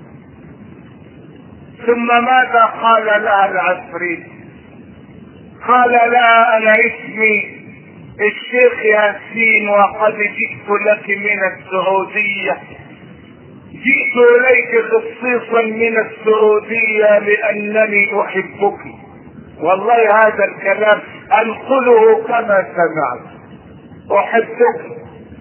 ثم ماذا قال لها العفريت؟ قال لها أنا اسمي الشيخ ياسين وقد جئت لك من السعودية، جئت إليك خصيصا من السعودية لأنني أحبك. والله هذا الكلام أنقله كما سمعت. أحبك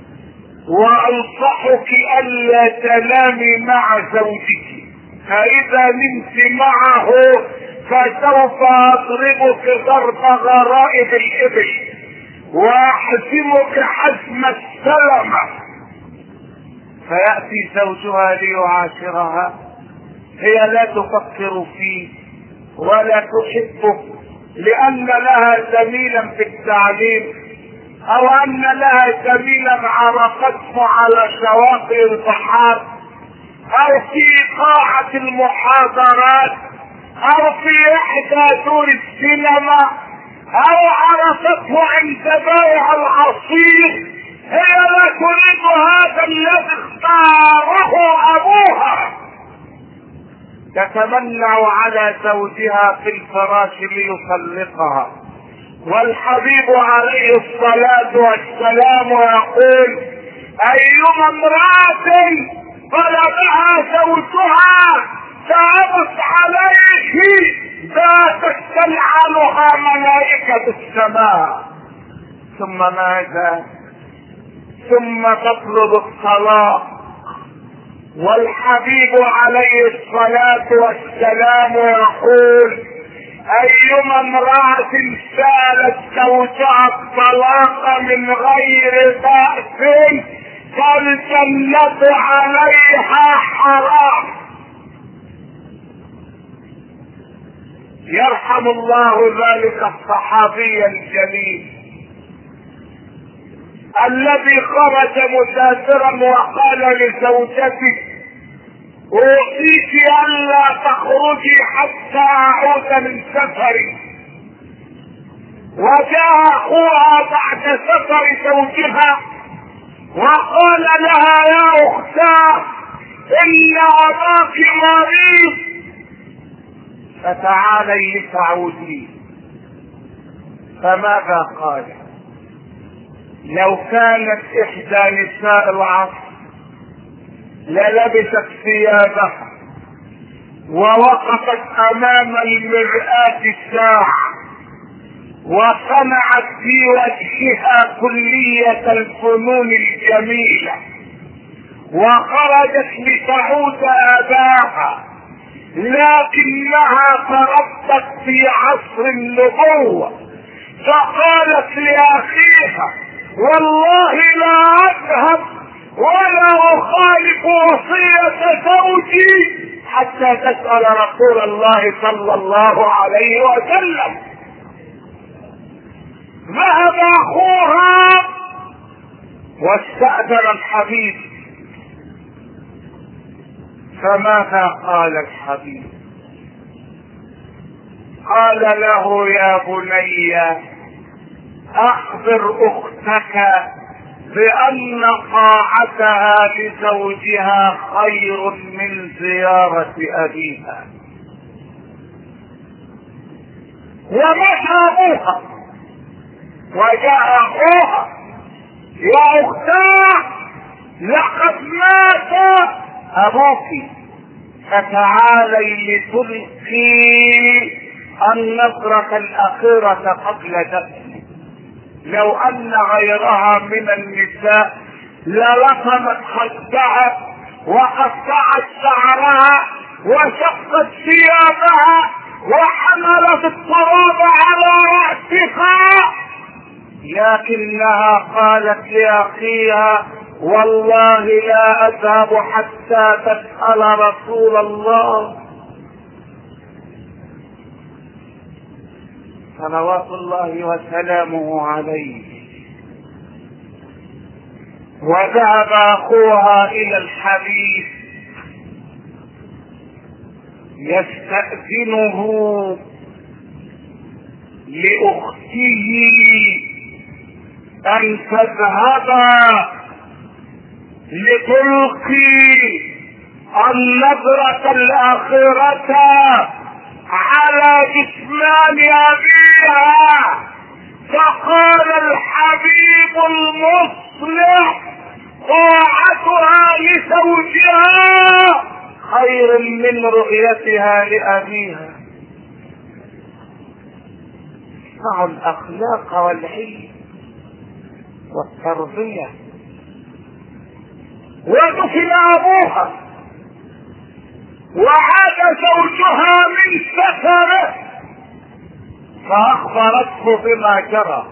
وأنصحك ألا تنامي مع زوجك، فإذا نمت معه فسوف أضربك ضرب غرائب الإبل وأحزمك حزم السلمة. فيأتي زوجها ليعاشرها، هي لا تفكر فيه ولا تحبه لأن لها زميلا في التعليم او ان لها زميلا عرفته على شواطئ البحار او في قاعة المحاضرات او في احدى دور السينما او عرفته عند بائع العصير. هي لا تريد هذا الذي اختاره ابوها، تتمنع على زوجها في الفراش ليطلقها. والحبيب عليه الصلاة والسلام يقول أيما امرأة طلبها زوجها فأبت عليه ذات تلعنها ملائكة السماء. ثم ماذا؟ ثم تطلب الطلاق. والحبيب عليه الصلاة والسلام يقول أيما امرأة سالت زوجها الطلاق من غير بأس فالجنة عليها حرام. يرحم الله ذلك الصحابي الجليل الذي خرج مسافرا وقال لزوجته أوصيك ألا تخرجي حتى أعود من سفري. وجاء أخوها بعد سفر زوجها وقال لها يا أختاه إن أباك مريض فتعالي لتعودي. فماذا قال؟ لو كانت إحدى نساء العصر للبست ثيابها ووقفت امام المرآة ساعة وصنعت في وجهها كلية الفنون الجميلة، وخرجت لتعود اباها، لكنها تربت في عصر النبوة، فقالت لاخيها: والله لا اذهب ولا اخالف وصية زوجي حتى تسأل رسول الله صلى الله عليه وسلم. ذهب اخوها واستأذن الحبيب، فماذا قال الحبيب؟ قال له: يا بني اخبر اختك بان طاعتها لزوجها خير من زيارة ابيها. ومشى ابوها وجاء اخوها: يا اختاه لقد مات ابوك، فتعالي لتلقي النظرة الاخيرة قبل دفنه. لو ان غيرها من النساء للطمت خدها وقطعت شعرها وشقت ثيابها وحملت التراب على رأسها، لكنها قالت لاخيها: والله لا اذهب حتى تسأل رسول الله صلوات الله وسلامه عليه. وذهب اخوها الى الحبيب يستأذنه لأخته أن تذهب لتلقي النظرة الأخيرة على جثمان أبيها. فقال الحبيب المصلح: طاعتها لزوجها خير من رؤيتها لأبيها. مع الأخلاق والعلم والتربية. ودفن أبوها وعاد زوجها من سفره، فأخبرته بما جرى،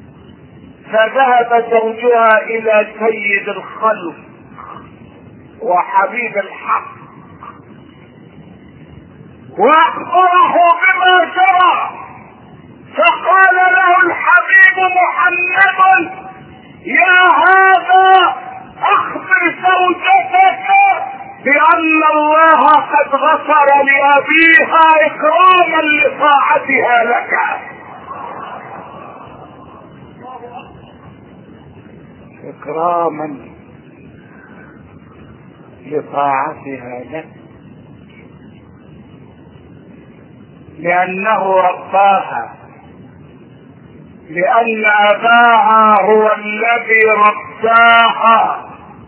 فذهب زوجها إلى سيد الخلق وحبيب الحق وأخبره بما جرى، فقال له الحبيب محمد: يا هذا اخبر زوجتك بان الله قد غفر لابيها اكراما لطاعتها لك. اكراما لطاعتها لك، لانه رباها، لان اباها هو الذي رباها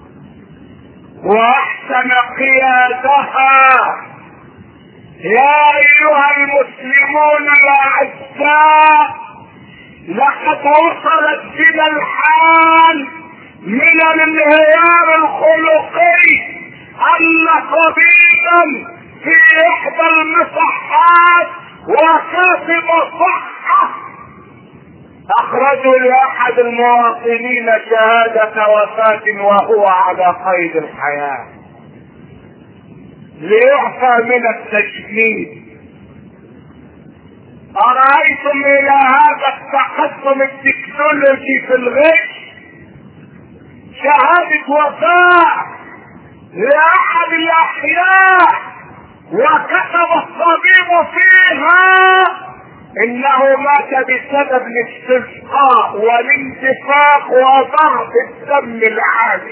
واحسن قيادها. يا ايها المسلمون الاعزاء، لقد وصلت بنا الحال من الانهيار الخلقي ان طبيبا في احدى المصحات وكاتب صحة اخرجوا لاحد المواطنين شهادة وفاة وهو على قيد الحياة ليعفى من التجنيد. أرأيتم إلى هذا التقدم التكنولوجي في الغش؟ شهادة وفاة لأحد الأحياء وكتب الطبيب فيها إنه مات بسبب الاستسقاء والانتفاخ وضغط الدم العالي،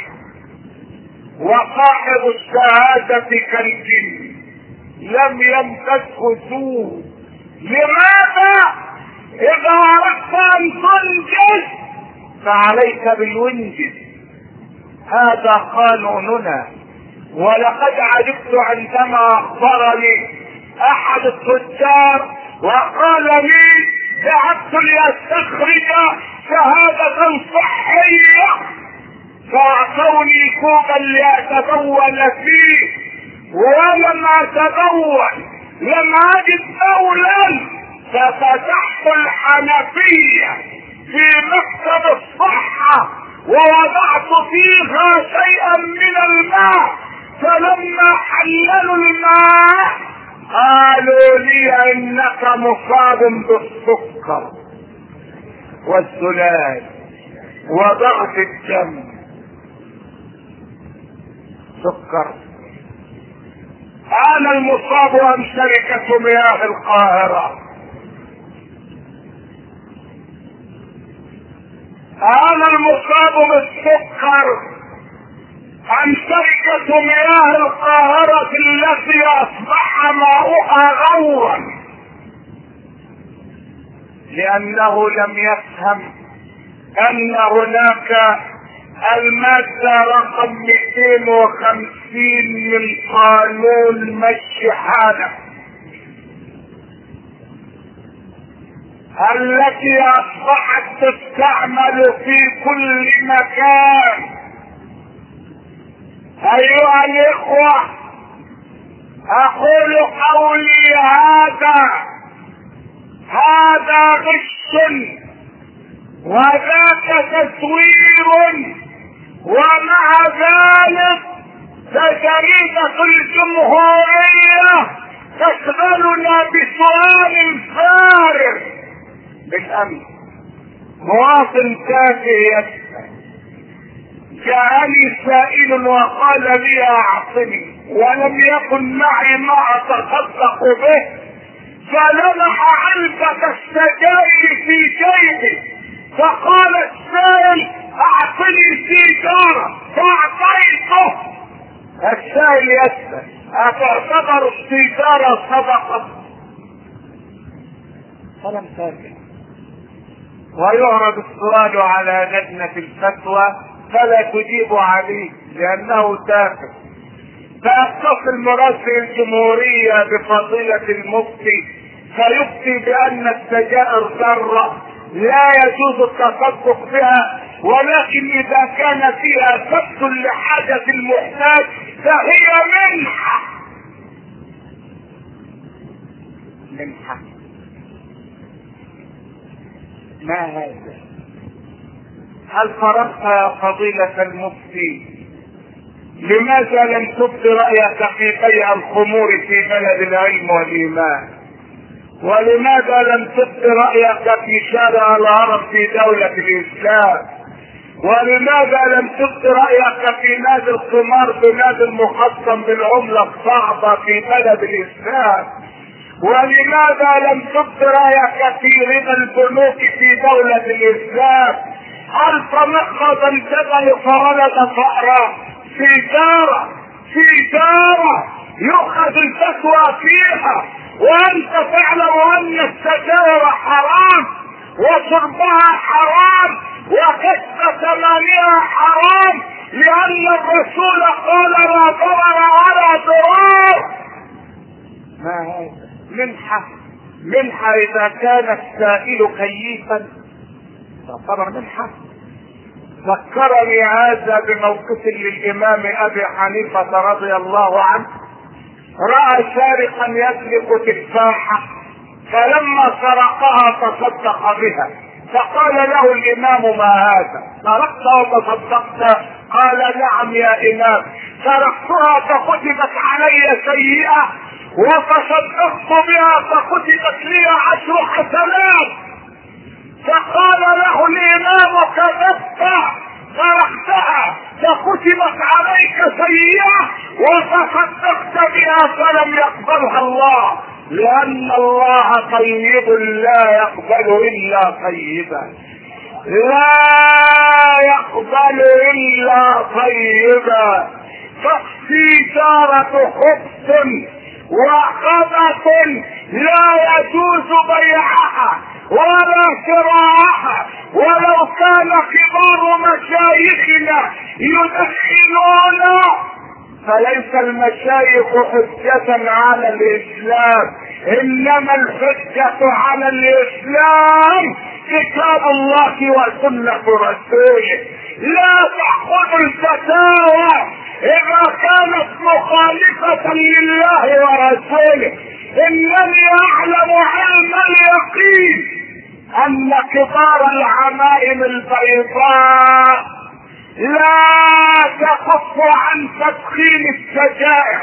وصاحب الشهادة كالجن لم يمسسه سوء. لماذا؟ إذا أردت أن تنجز فعليك بالونجز، هذا قانوننا. ولقد عجبت عندما أخبرني أحد التجار وقال لي ذهبت لأستخرج شهادة صحية فأعطوني كوبا لأتبول فيه، ولم أتبول لم أجد بولا، ففتحت الحنفية في مكتب الصحة ووضعت فيها شيئا من الماء، فلما حللوا الماء قالوا لي انك مصاب بالسكر والسلال وضغط الدم. سكر. انا المصاب ام شركة مياه القاهرة؟ انا المصاب بالسكر ام شركة مياه القاهرة التي اصبح ماؤها غورا؟ لانه لم يفهم ان هناك المادة رقم مئتين وخمسين من قانون مشي حالة التي اصبحت تستعمل في كل مكان. ايها الاخوة، اقول قولي هذا هذا غش وذاك تزوير، ومع ذلك فجريدة الجمهورية تشغلنا بسؤال فارغ. بالامس مواطن تافه يسأل، جاءني سائل وقال لي اعطني، ولم يكن معي ما اتصدق به، فلمح علبة السجاير في جيبي، فقال السائل اعطني سيجارة، فاعطيته. السائل يسأل اتعتبر السيجارة صدقة؟ فلم تاكل. ويعرض السؤال على لجنة الفتوى فلا تجيب عليه لانه تافه. فاتصل مراسل الجمهورية بفضيلة المفتي فيفتي بان السجائر ذرة لا يجوز التصدق بها، ولكن اذا كان فيها سد لحاجة المحتاج فهي منحة. منحة؟ ما هذا؟ هل فرقت يا فضيلة المفتي؟ لماذا لم تبد رأيك في بيع الخمور في بلد العلم والإيمان؟ ولماذا لم تبد رأيك في شارع الهرم في دولة الإسلام؟ ولماذا لم تبد رأيك في نادي القمار بنادي المخصم بالعملة الصعبة في بلد الإسلام؟ ولماذا لم تبد رأيك في ربا البنوك في دولة الإسلام؟ هل تنقض الجبل فولد فأرا؟ سيجارة سيجارة يؤخذ الفتوى فيها وانت تعلم ان السجاير حرام وشربها حرام وكسب ثمانها حرام، لان الرسول قال لا ضرر ولا ضرار. ما هذا؟ منحة. منحة اذا كان السائل كيفا تعتبر منحة. ذكرني هذا بموقف للامام ابي حنيفة رضي الله عنه، رأى سارقا يسرق تفاحة فلما سرقها تصدق بها، فقال له الامام ما هذا؟ سرقت وتصدقت؟ قال نعم يا امام، سرقتها فكتبت علي سيئة وتصدقت بها فكتبت لي عشر حسنات. فقال له الامام كذبت، سرقتها فكتبت عليك سيئة وتصدقت بها فلم يقبلها الله، لان الله طيب لا يقبل الا طيبا، لا يقبل الا طيبا. فالسيجارة خبث وخبث لا يجوز بيعها ولا شراعها، ولو كان كبار مشايخنا يدخنون فليس المشايخ حجة على الاسلام، انما الحجة على الاسلام كتاب الله وسنة رسوله. لا تأخذوا الفتاوى اذا كانت مخالفة لله ورسوله. انني اعلم علم اليقين ان كبار العمائم البيضاء لا تكف عن تدخين السجائر،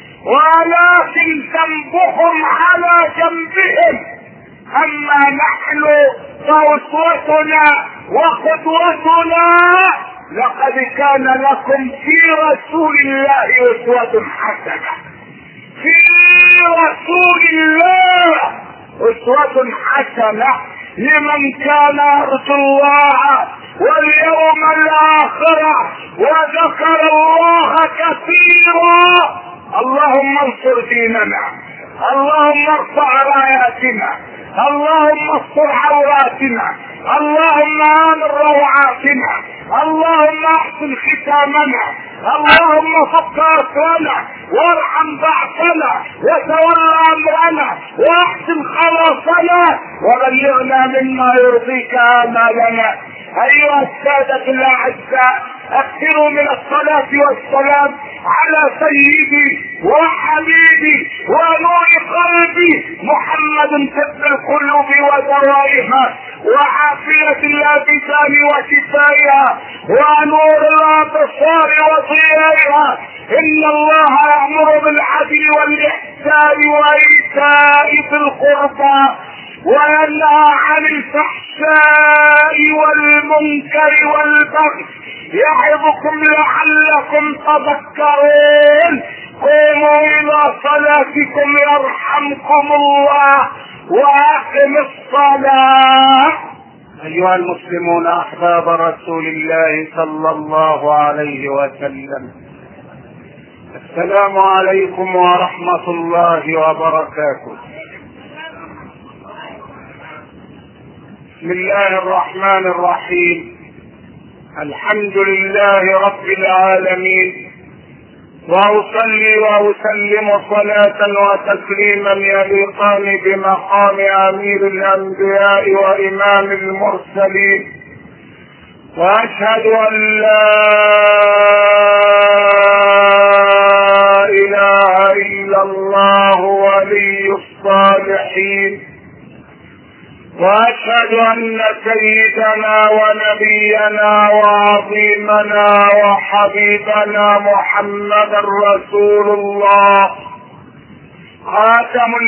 ولكن ذنبهم على جنبهم. اما نحن فاسوتنا وقدوتنا لقد كان لكم في رسول الله اسوة حسنة. في رسول الله اسوة حسنة لمن كان يرجو الله واليوم الاخر وذكر الله كثيرا. اللهم انصر ديننا، اللهم ارفع راياتنا، اللهم استر عوراتنا، اللهم امن روعاتنا، اللهم احسن ختامنا، اللهم فك اسرنا وارحم بعثنا وتولى امرنا واحسن خلاصنا وبلغنا مما يرضيك امالنا. ايها السادة الاعزاء، اكثروا من الصلاة والسلام على سيدي وحبيبي ونور قلبي محمد طب القلوب ودوائها وعافية الابدان وشفائها ونور الابصار وضيائها. ان الله يأمر بالعدل والاحسان وايتاء ذي القربى وينهى عن الفحشاء والمنكر والبغي يعظكم لعلكم تذكرون. قوموا الى صلاتكم يرحمكم الله واقم الصلاة. ايها المسلمون احباب رسول الله صلى الله عليه وسلم، السلام عليكم ورحمة الله وبركاته. بسم الله الرحمن الرحيم. الحمد لله رب العالمين، واصلي واسلم صلاة وتسليما يليقان بمقام امير الانبياء وامام المرسلين، واشهد ان لا اله الا الله ولي الصالحين، واشهد ان سيدنا ونبينا وعظيمنا وحبيبنا محمدا رسول الله خاتم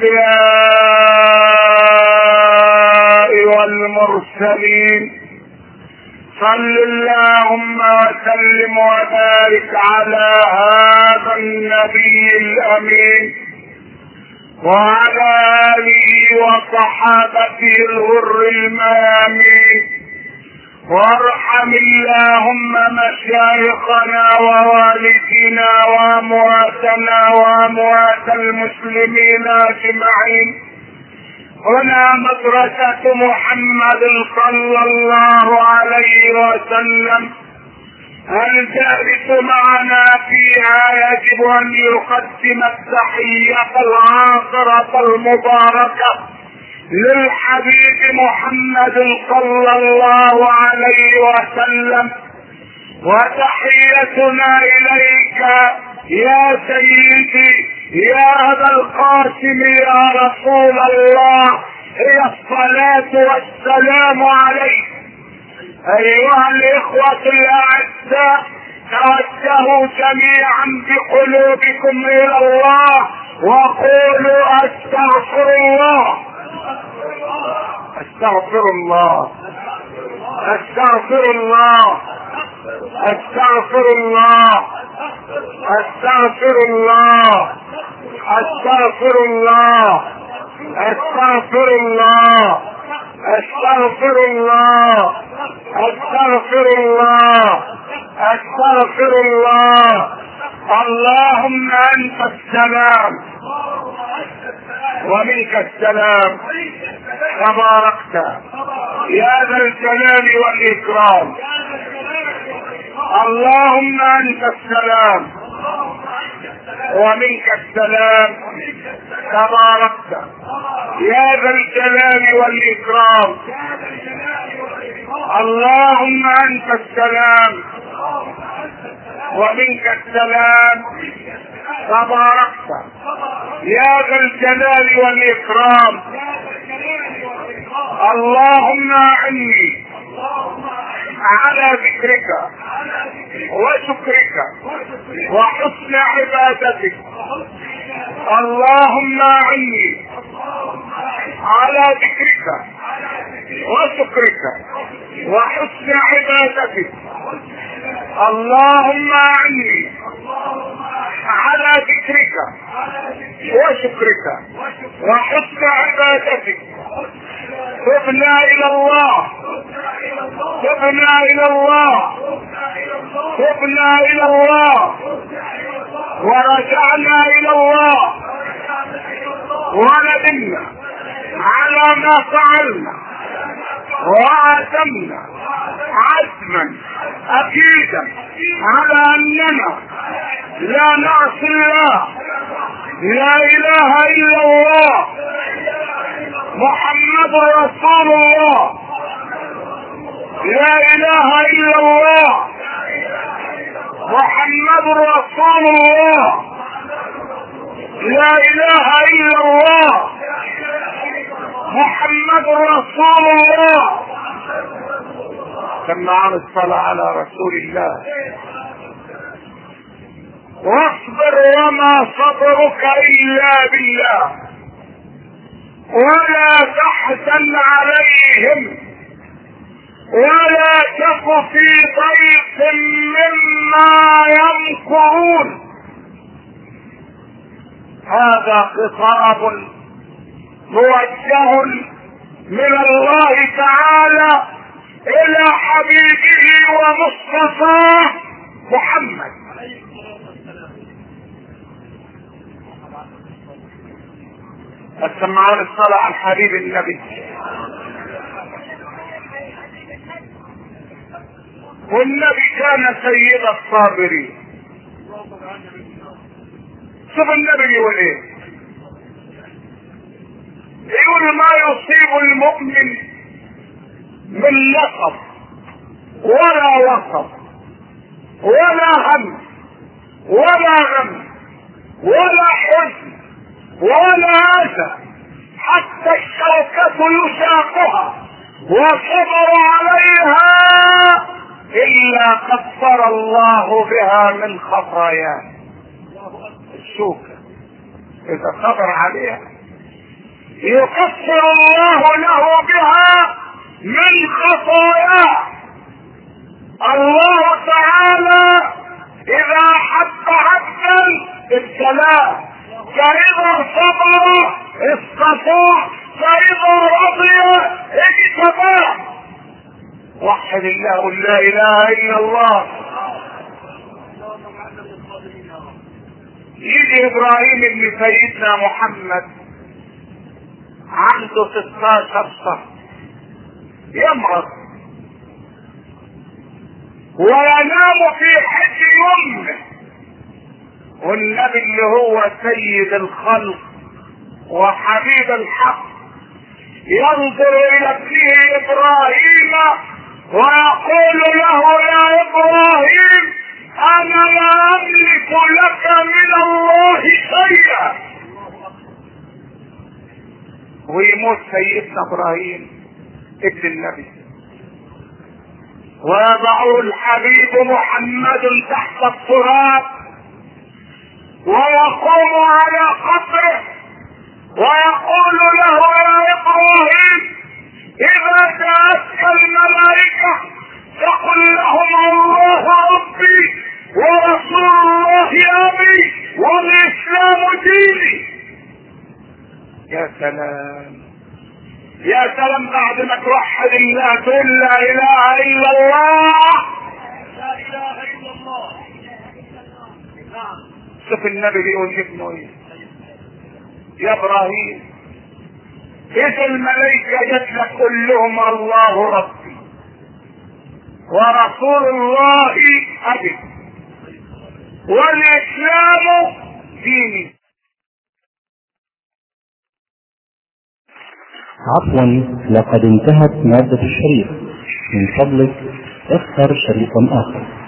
الانبياء والمرسلين. صل اللهم وسلم وبارك على هذا النبي الامين وعلى آله وصحابته الغر الميامين، وارحم اللهم مشايخنا ووالدينا وامواتنا واموات المسلمين اجمعين. هنا مدرسة محمد صلى الله عليه وسلم، الجالس معنا فيها يجب ان يقدم التحية العاطرة المباركة للحبيب محمد صلى الله عليه وسلم. وتحيتنا اليك يا سيدي يا ابا القاسم يا رسول الله هي الصلاة والسلام عليك. ايها الاخوة الاعزاء، توجهوا جميعا بقلوبكم الى الله وقولوا استغفر الله استغفر الله استغفر الله استغفر الله استغفر الله استغفر الله استغفر الله استغفر الله استغفر الله استغفر الله. اللهم انت السلام ومنك السلام، تباركت يا ذا الجلال والاكرام. اللهم انت السلام ومنك السلام تباركت يا ذا الجلال والاكرام. اللهم انت السلام ومنك السلام تباركت يا ذا الجلال والاكرام. اللهم اعني على ذكرك وشكرك وحسن عبادتك. اللهم اعني على ذكرك وشكرك وحسن عبادتك. اللهم اعني على ذكرك وشكرك وحسن عبادتك. تبنا الى الله تبنا الى الله تبنا الى الله ورجعنا الى الله وندمنا على ما فعلنا وعزمنا عزما اكيدا على اننا لا نعصي الله. لا اله الا الله محمد رسول الله. لا اله الا الله محمد رسول الله. لا اله الا الله محمد رسول الله. سمعنا الصلاة على رسول الله. واصبر وما صبرك الا بالله ولا تحزن عليهم ولا تك في ضيق مما يمكرون. هذا خطاب موجه من الله تعالى الى حبيبه ومصطفاه محمد. السمعون الصلاة على حبيب النبي. والنبي كان سيد الصابرين. شوف النبي يقول ايه؟ يقول ما يصيب المؤمن من لقب ولا وصب ولا هم ولا غم ولا حزن ولا اذى حتى الشوكة يشاقها وصبر عليها الا كفر الله بها من خطاياه. الشوكة اذا صبر عليها يكفر الله له بها من خطاياه. الله تعالى اذا حب عبدا ابتلاه، فاذا صبر استطاع، فاذا رضي اجتباه. وحد الله قل لا اله الا الله. يجي ابراهيم ابن سيدنا محمد عنده ستاشر شهر يمرض وينام في حجر امه، والنبي اللي هو سيد الخلق وحبيب الحق ينظر الى ابنه ابراهيم ويقول له يا ابراهيم انا لا املك لك من الله شيئا. ويموت سيدنا ابراهيم ابن النبي ويضعه الحبيب محمد تحت التراب ويقوم على قبره ويقول له يا ابراهيم اذا جاءتك الملائكة فقل لهم الله ربي ورسول الله ابي والاسلام ديني. يا سلام يا سلام بعد ما توحد الله تقول لا اله الا الله. لا اله الا الله. شوف النبي بيقول ابنه ايه؟ يا ابراهيم اذا الملائكه جت لك قل لهم الله ربي ورسول الله ابي والاسلام ديني. عفوا، لقد انتهت مادة الشريط، من فضلك اختر شريطا آخر.